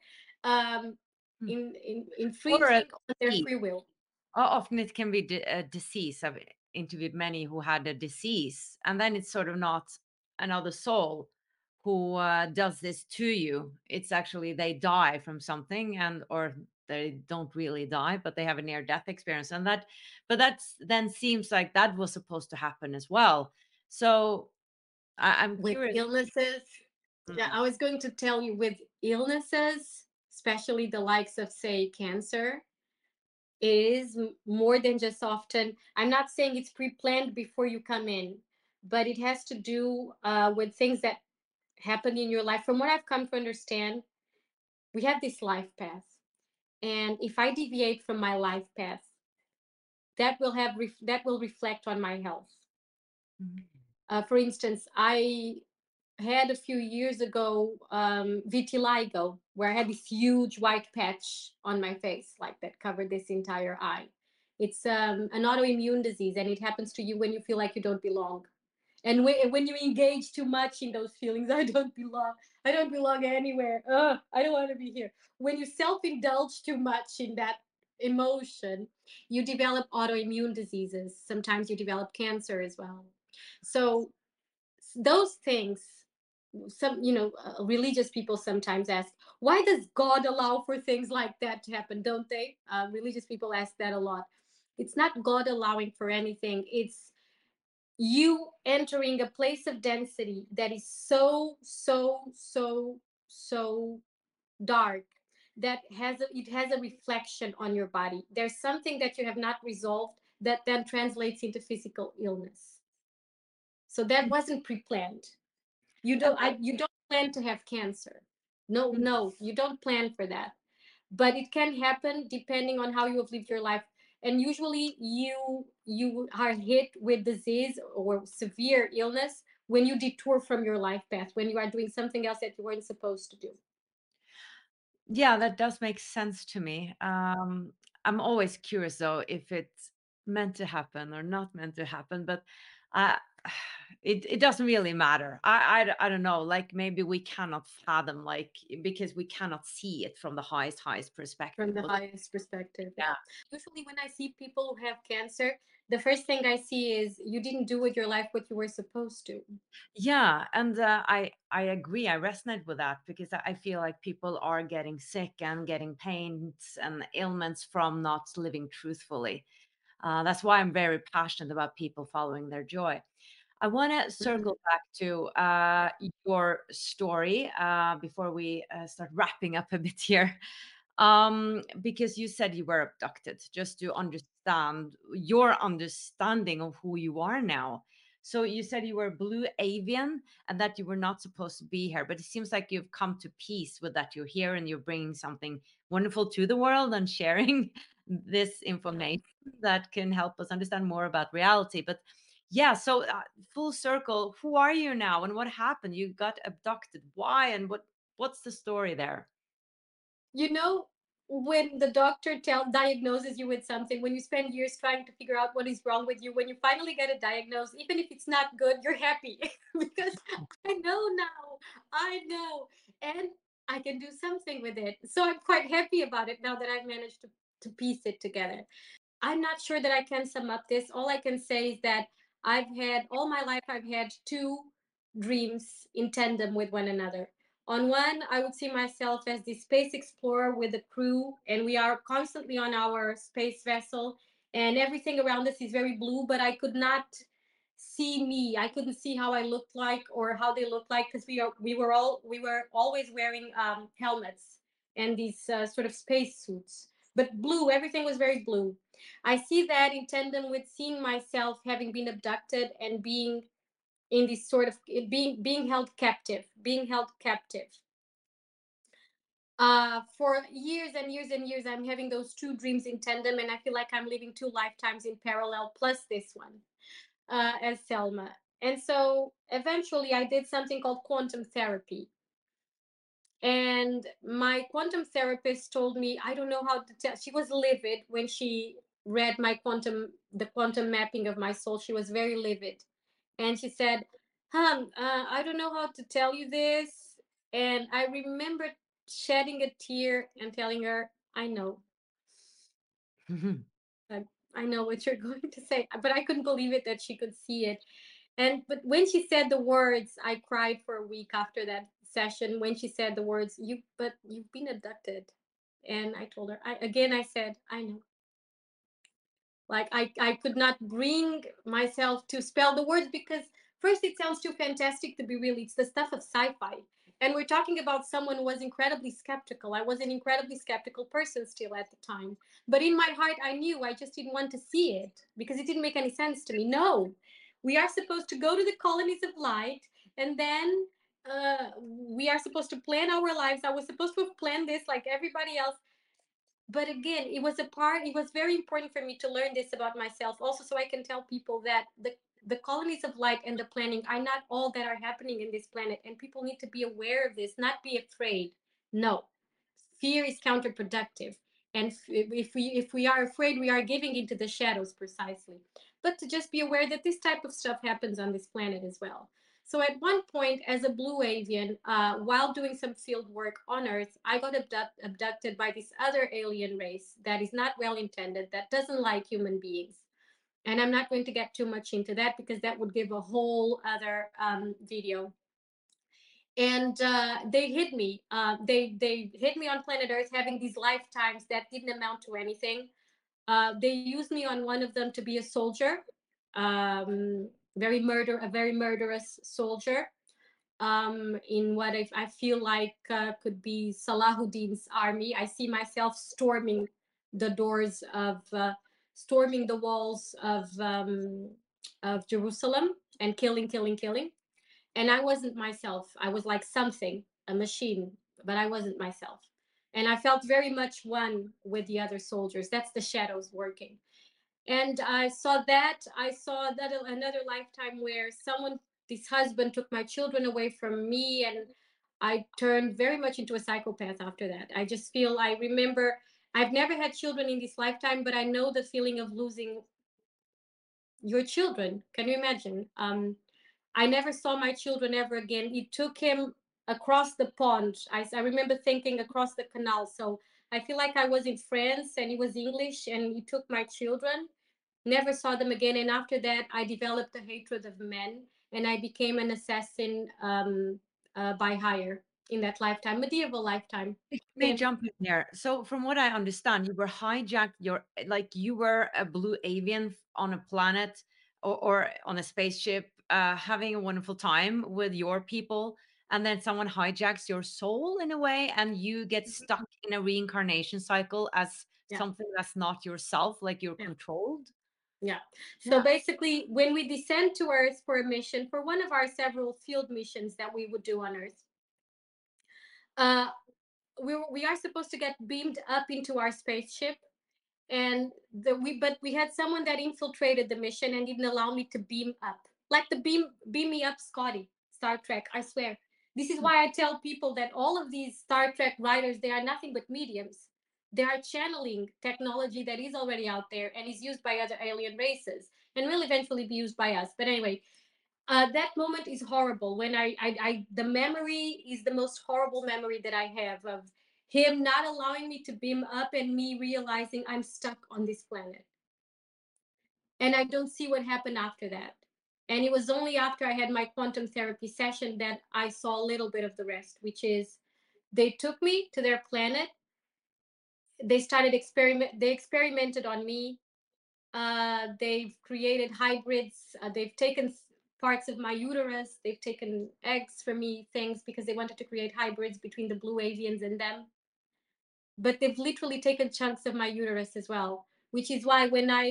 infringing on their free will. Often it can be a disease. I've interviewed many who had a disease, and then it's sort of not another soul who does this to you. It's actually they die from something, and or they don't really die, but they have a near death experience, and that's then seems like that was supposed to happen as well. So I'm with curious. Illnesses. Yeah, I was going to tell you, with illnesses, especially the likes of, say, cancer, it is more than just often. I'm not saying it's pre-planned before you come in, but it has to do with things that happen in your life. From what I've come to understand, we have this life path, and if I deviate from my life path, that will reflect on my health. For instance, I had a few years ago vitiligo, where I had this huge white patch on my face, like that covered this entire eye. It's an autoimmune disease, and it happens to you when you feel like you don't belong. And when you engage too much in those feelings, I don't belong anywhere. I don't want to be here. When you self-indulge too much in that emotion, you develop autoimmune diseases. Sometimes you develop cancer as well. So those things, some, religious people sometimes ask, why does God allow for things like that to happen, don't they? Religious people ask that a lot. It's not God allowing for anything. It's you entering a place of density that is so, so, so, so dark, that it has a reflection on your body. There's something that you have not resolved that then translates into physical illness. So that wasn't pre-planned. You don't plan to have cancer. No, no, you don't plan for that. But it can happen depending on how you have lived your life. And usually you are hit with disease or severe illness when you detour from your life path, when you are doing something else that you weren't supposed to do. Yeah, that does make sense to me. I'm always curious though if it's meant to happen or not meant to happen, but uh, it doesn't really matter. I don't know. Like maybe we cannot fathom, like because we cannot see it from the highest From perspective. the highest perspective, yeah. Yeah. Usually when I see people who have cancer, the first thing I see is you didn't do with your life what you were supposed to. Yeah, and I agree. I resonate with that because I feel like people are getting sick and getting pains and ailments from not living truthfully. That's why I'm very passionate about people following their joy. I want to Mhm. circle back to your story before we start wrapping up a bit here. Because you said you were abducted, just to understand your understanding of who you are now. So you said you were a blue avian and that you were not supposed to be here, but it seems like you've come to peace with that you're here and you're bringing something wonderful to the world and sharing this information that can help us understand more about reality. But yeah, so full circle, who are you now and what happened? You got abducted. Why and what's the story there? You know, when the doctor diagnoses you with something, when you spend years trying to figure out what is wrong with you, when you finally get a diagnosis, even if it's not good, you're happy because I know now, I know, and I can do something with it. So I'm quite happy about it now that I've managed to piece it together. I'm not sure that I can sum up this. All I can say is that all my life, I've had two dreams in tandem with one another. On one, I would see myself as the space explorer with a crew, and we are constantly on our space vessel, and everything around us is very blue, but I could not see me. I couldn't see how I looked like or how they looked like because we were always wearing helmets and these sort of space suits, but blue. Everything was very blue. I see that in tandem with seeing myself having been abducted and being in this sort of being held captive, for years and years and years. I'm having those two dreams in tandem, and I feel like I'm living two lifetimes in parallel, plus this one as Selma. And so eventually, I did something called quantum therapy. And my quantum therapist told me, I don't know how to tell. She was livid when she read the quantum mapping of my soul. She was very livid. And she said, I don't know how to tell you this. And I remember shedding a tear and telling her, I know. I know what you're going to say. But I couldn't believe it that she could see it. But when she said the words, I cried for a week after that session. When she said the words, you've been abducted. And I told her, I said, I know. Like I could not bring myself to spell the words because first it sounds too fantastic to be real. It's the stuff of sci-fi. And we're talking about someone who was incredibly skeptical. I was an incredibly skeptical person still at the time. But in my heart, I knew I just didn't want to see it because it didn't make any sense to me. No, we are supposed to go to the colonies of light, and then we are supposed to plan our lives. I was supposed to have planned this like everybody else. But again, it was very important for me to learn this about myself also, so I can tell people that the colonies of light and the planning are not all that are happening in this planet, and people need to be aware of this, not be afraid. No, fear is counterproductive, and if we are afraid, we are giving into the shadows precisely. But to just be aware that this type of stuff happens on this planet as well. So at one point, as a blue avian, while doing some field work on Earth, I got abducted by this other alien race that is not well intended, that doesn't like human beings. And I'm not going to get too much into that because that would give a whole other video. And they hid me. They hid me on planet Earth, having these lifetimes that didn't amount to anything. They used me on one of them to be a soldier, a very murderous soldier, in what I feel like could be Salahuddin's army. I see myself storming the doors of, storming the walls of Jerusalem and killing. And I wasn't myself. I was like something, a machine, but I wasn't myself. And I felt very much one with the other soldiers. That's the shadows working. And I saw that. I saw that another lifetime where this husband took my children away from me, and I turned very much into a psychopath after that. I just feel, I remember, I've never had children in this lifetime, but I know the feeling of losing your children. Can you imagine? I never saw my children ever again. He took him across the pond. I remember thinking across the canal. So I feel like I was in France and he was English, and he took my children. Never saw them again. And after that, I developed a hatred of men, and I became an assassin by hire in that lifetime, medieval lifetime. May I jump in there? So from what I understand, you were hijacked, you were a blue avian on a planet, or on a spaceship, having a wonderful time with your people, and then someone hijacks your soul in a way, and you get stuck in a reincarnation cycle as something that's not yourself, like you're controlled. Yeah. So basically, when we descend to Earth for a mission, for one of our several field missions that we would do on Earth, we are supposed to get beamed up into our spaceship, and but we had someone that infiltrated the mission and didn't allow me to beam up, like the beam me up, Scotty, Star Trek. I swear, this is why I tell people that all of these Star Trek writers, they are nothing but mediums. They are channeling technology that is already out there and is used by other alien races and will eventually be used by us. But anyway, that moment is horrible. When the memory is the most horrible memory that I have, of him not allowing me to beam up and me realizing I'm stuck on this planet. And I don't see what happened after that. And it was only after I had my quantum therapy session that I saw a little bit of the rest, which is they took me to their planet. They experimented on me. They've created hybrids. They've taken parts of my uterus. They've taken eggs from me, things, because they wanted to create hybrids between the blue avians and them. But they've literally taken chunks of my uterus as well, which is why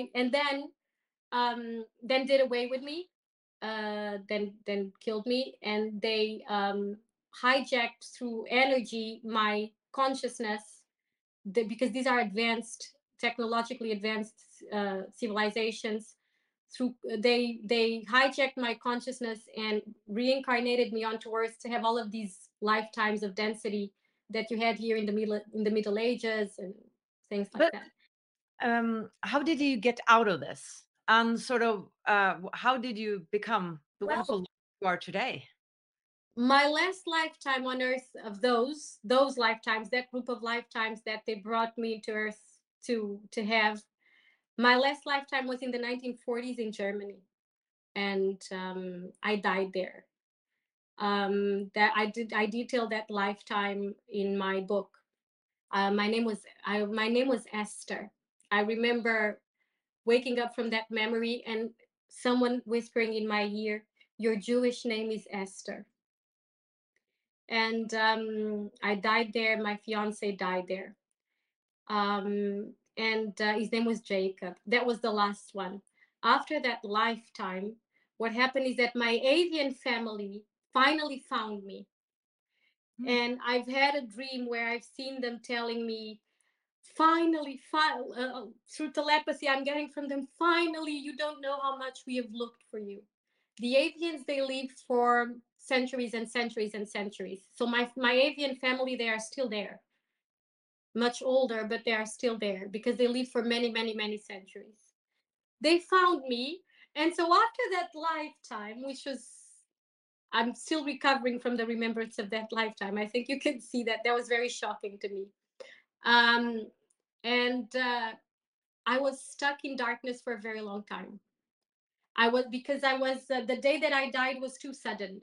then did away with me, then killed me, and they hijacked through energy my consciousness, because these are technologically advanced civilizations. They hijacked my consciousness and reincarnated me onto Earth to have all of these lifetimes of density that you had here in the Middle Ages and things like that. How did you get out of this? And sort of, how did you become the wonderful you are today? My last lifetime on Earth, of those lifetimes, that group of lifetimes that they brought me to Earth to have, my last lifetime was in the 1940s in Germany, and I died there. That I detailed that lifetime in my book. My name was Esther. I remember waking up from that memory and someone whispering in my ear, "Your Jewish name is Esther." And I died there. My fiance died there. And his name was Jacob. That was the last one. After that lifetime, what happened is that my avian family finally found me. And I've had a dream where I've seen them telling me, finally, through telepathy, I'm getting from them, finally, you don't know how much we have looked for you. The avians, they live for centuries and centuries and centuries. So my avian family, they are still there. Much older, but they are still there because they live for many, many, many centuries. They found me. And so after that lifetime, which was, I'm still recovering from the remembrance of that lifetime. I think you can see that was very shocking to me. And I was stuck in darkness for a very long time. Because I was the day that I died was too sudden.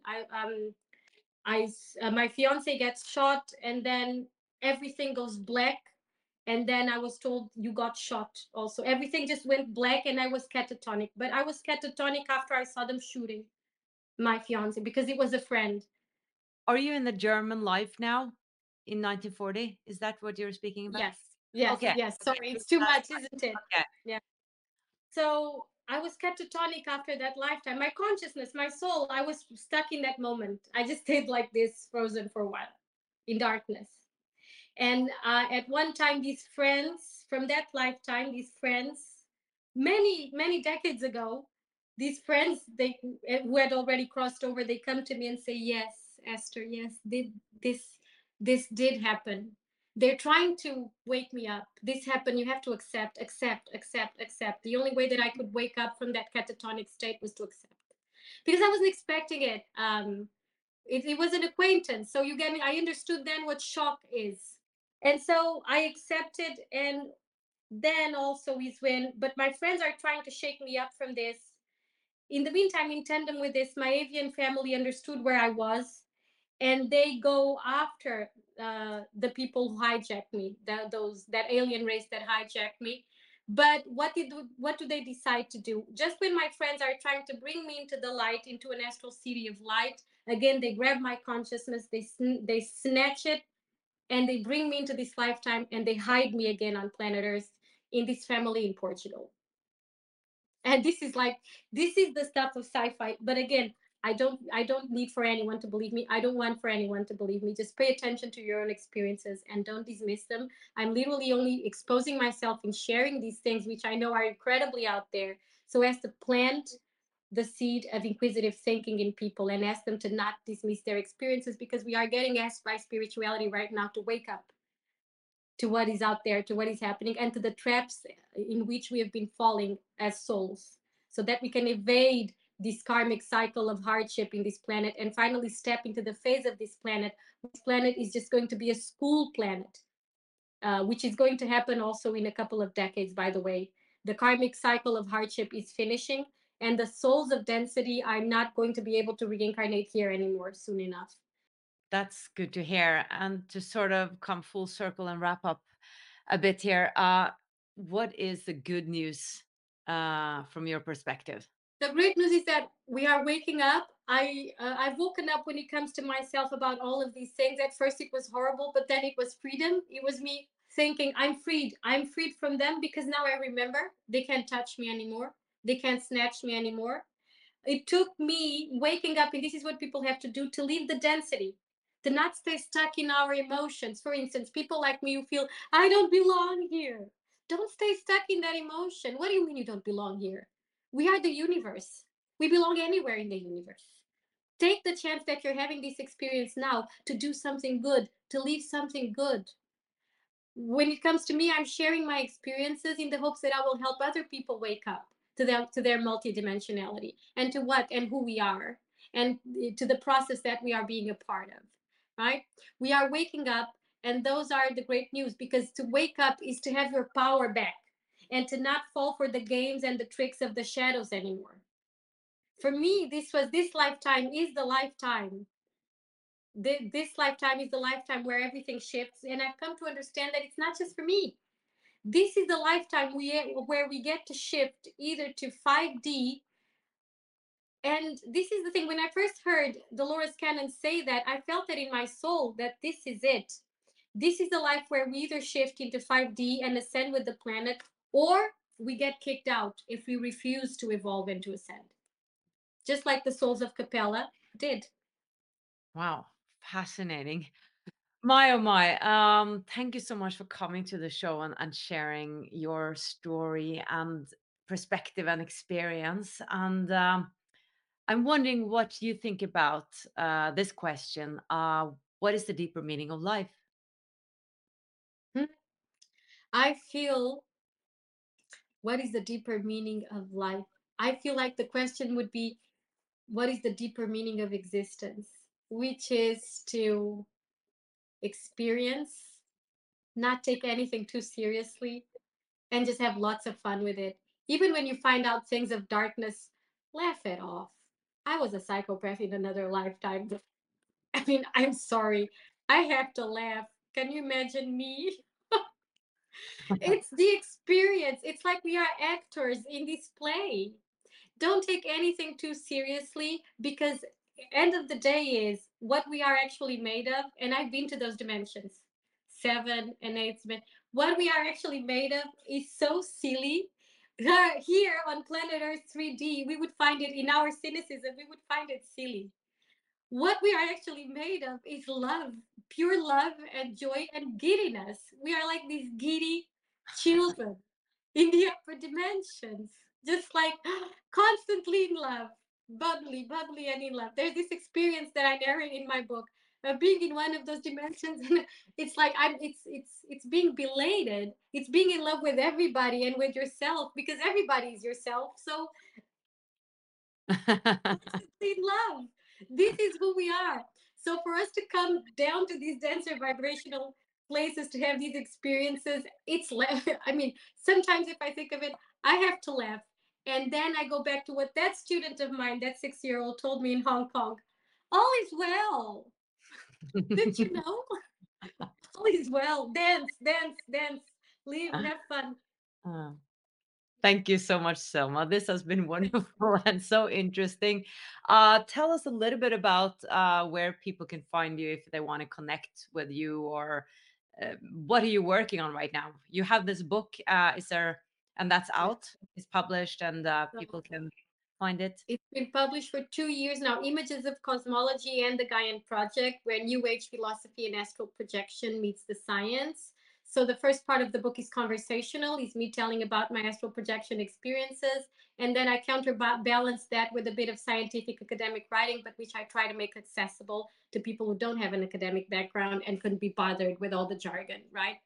My fiance gets shot, and then everything goes black. And then I was told, you got shot also. Everything just went black, and I was catatonic. But I was catatonic after I saw them shooting my fiance because it was a friend. Are you in the German life now in 1940? Is that what you're speaking about? Yes, Okay. yes. Sorry, it's too much, isn't it? Okay. Yeah. So I was catatonic after that lifetime. My consciousness, my soul, I was stuck in that moment. I just stayed like this, frozen for a while in darkness. And at one time, these friends from that lifetime, these friends, many decades ago, these friends who had already crossed over, they come to me and say, "Yes, Esther, yes, this did happen. They're trying to wake me up. This happened. You have to accept, accept, accept, accept." The only way that I could wake up from that catatonic state was to accept, because I wasn't expecting it. It was an acquaintance, so you get me. I understood then what shock is, and so I accepted. And then also is when, but my friends are trying to shake me up from this. In the meantime, in tandem with this, my avian family understood where I was, and they go after the people who hijacked me, that alien race that hijacked me. But what do they decide to do? Just when my friends are trying to bring me into the light, into an astral city of light, again they grab my consciousness, they snatch it, and they bring me into this lifetime, and they hide me again on planet Earth in this family in Portugal. And this is the stuff of sci-fi. But again, I don't need for anyone to believe me. I don't want for anyone to believe me. Just pay attention to your own experiences and don't dismiss them. I'm literally only exposing myself and sharing these things, which I know are incredibly out there, so as to plant the seed of inquisitive thinking in people and ask them to not dismiss their experiences, because we are getting asked by spirituality right now to wake up to what is out there, to what is happening, and to the traps in which we have been falling as souls, so that we can evade this karmic cycle of hardship in this planet and finally step into the phase of this planet. This planet is just going to be a school planet, which is going to happen also in a couple of decades, by the way. The karmic cycle of hardship is finishing, and the souls of density are not going to be able to reincarnate here anymore soon enough. That's good to hear. And to sort of come full circle and wrap up a bit here, what is the good news from your perspective? The great news is that we are waking up. I've woken up when it comes to myself about all of these things. At first it was horrible, but then it was freedom. It was me thinking, I'm freed from them, because now I remember they can't touch me anymore, they can't snatch me anymore. It took me waking up, and this is what people have to do, to leave the density, to not stay stuck in our emotions. For instance, people like me who feel, I don't belong here. Don't stay stuck in that emotion. What do you mean you don't belong here? We are the universe. We belong anywhere in the universe. Take the chance that you're having this experience now to do something good, to leave something good. When it comes to me, I'm sharing my experiences in the hopes that I will help other people wake up to their multidimensionality, and to what and who we are, and to the process that we are being a part of. Right? We are waking up, and those are the great news, because to wake up is to have your power back and to not fall for the games and the tricks of the shadows anymore. For me, this lifetime is the lifetime. This lifetime is the lifetime where everything shifts, and I've come to understand that it's not just for me. This is the lifetime where we get to shift either to 5D. And this is the thing, when I first heard Dolores Cannon say that, I felt that in my soul, that this is it. This is the life where we either shift into 5D and ascend with the planet, or we get kicked out if we refuse to evolve and to ascend, just like the souls of Capella did. Wow, fascinating. My oh my, thank you so much for coming to the show and sharing your story and perspective and experience. And I'm wondering what you think about this question. What is the deeper meaning of life? I feel, what is the deeper meaning of life? I feel like the question would be, what is the deeper meaning of existence? Which is to experience, not take anything too seriously, and just have lots of fun with it. Even when you find out things of darkness, laugh it off. I was a psychopath in another lifetime. I mean, I'm sorry. I have to laugh. Can you imagine me? It's the experience. It's like we are actors in this play. Don't take anything too seriously, because end of the day is what we are actually made of. And I've been to those dimensions, 7 and 8. What we are actually made of is so silly. Here on planet Earth 3D, we would find it in our cynicism, we would find it silly. What we are actually made of is love, pure love and joy and giddiness. We are like these giddy children in the upper dimensions, just like constantly in love, bubbly, bubbly, and in love. There's this experience that I narrate in my book of being in one of those dimensions, and it's like it's being belated. It's being in love with everybody and with yourself, because everybody is yourself. So in love. This is who we are. So for us to come down to these denser vibrational places to have these experiences, it's I mean, sometimes if I think of it, I have to laugh. And then I go back to what that student of mine, that 6-year-old, told me in Hong Kong. All is well. Did you know? All is well. Dance, dance, dance. Live, have fun. Thank you so much, Selma. This has been wonderful and so interesting. Tell us a little bit about where people can find you if they want to connect with you, or what are you working on right now? You have this book, and that's out, it's published, and people can find it. It's been published for 2 years now, Images of Cosmology and the Gaian Project, where New Age philosophy and astral projection meets the science. So the first part of the book is conversational, is me telling about my astral projection experiences. And then I counterbalance that with a bit of scientific academic writing, but which I try to make accessible to people who don't have an academic background and couldn't be bothered with all the jargon, right?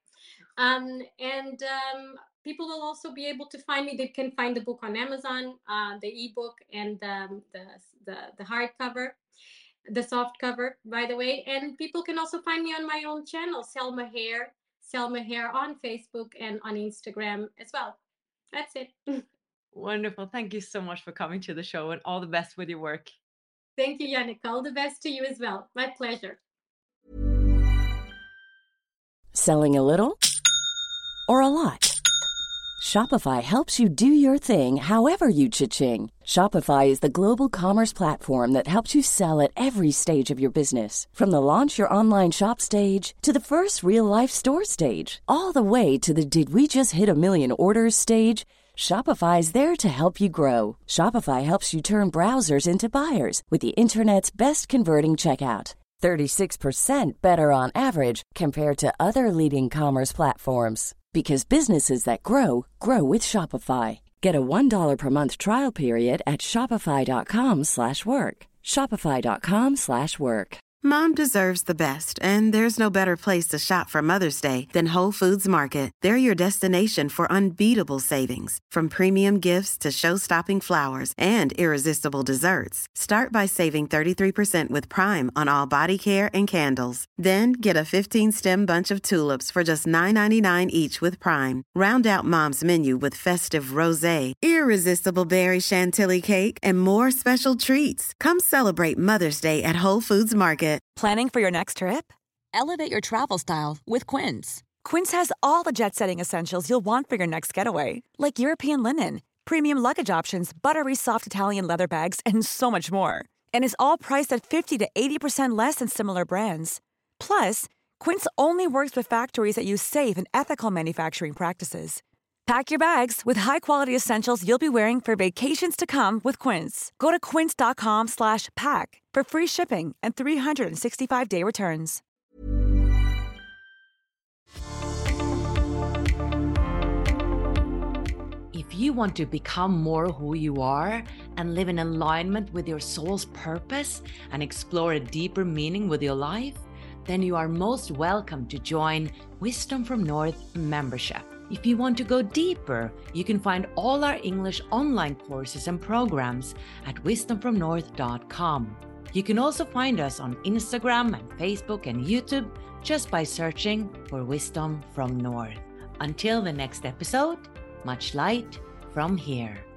People will also be able to find me. They can find the book on Amazon, the ebook, and the hardcover, the soft cover, by the way. And people can also find me on my own channel, Selma Hare on Facebook and on Instagram as well. That's it. Wonderful. Thank you so much for coming to the show, and all the best with your work. Thank you, Yannick. All the best to you as well. My pleasure. Selling a little or a lot? Shopify helps you do your thing however you cha-ching. Shopify is the global commerce platform that helps you sell at every stage of your business. From the launch your online shop stage to the first real-life store stage, all the way to the did we just hit a million orders stage. Shopify is there to help you grow. Shopify helps you turn browsers into buyers with the internet's best converting checkout. 36% better on average compared to other leading commerce platforms. Because businesses that grow, grow with Shopify. Get a $1 per month trial period at shopify.com/work. Shopify.com/work. Mom deserves the best, and there's no better place to shop for Mother's Day than Whole Foods Market. They're your destination for unbeatable savings, from premium gifts to show-stopping flowers and irresistible desserts. Start by saving 33% with Prime on all body care and candles. Then get a 15-stem bunch of tulips for just $9.99 each with Prime. Round out Mom's menu with festive rosé, irresistible berry chantilly cake, and more special treats. Come celebrate Mother's Day at Whole Foods Market. Planning for your next trip? Elevate your travel style with Quince. Quince has all the jet-setting essentials you'll want for your next getaway, like European linen, premium luggage options, buttery soft Italian leather bags, and so much more. And is all priced at 50 to 80% less than similar brands. Plus, Quince only works with factories that use safe and ethical manufacturing practices. Pack your bags with high-quality essentials you'll be wearing for vacations to come with Quince. Go to quince.com/pack for free shipping and 365-day returns. If you want to become more who you are and live in alignment with your soul's purpose and explore a deeper meaning with your life, then you are most welcome to join Wisdom from North membership. If you want to go deeper, you can find all our English online courses and programs at wisdomfromnorth.com. You can also find us on Instagram and Facebook and YouTube just by searching for Wisdom from North. Until the next episode, much light from here.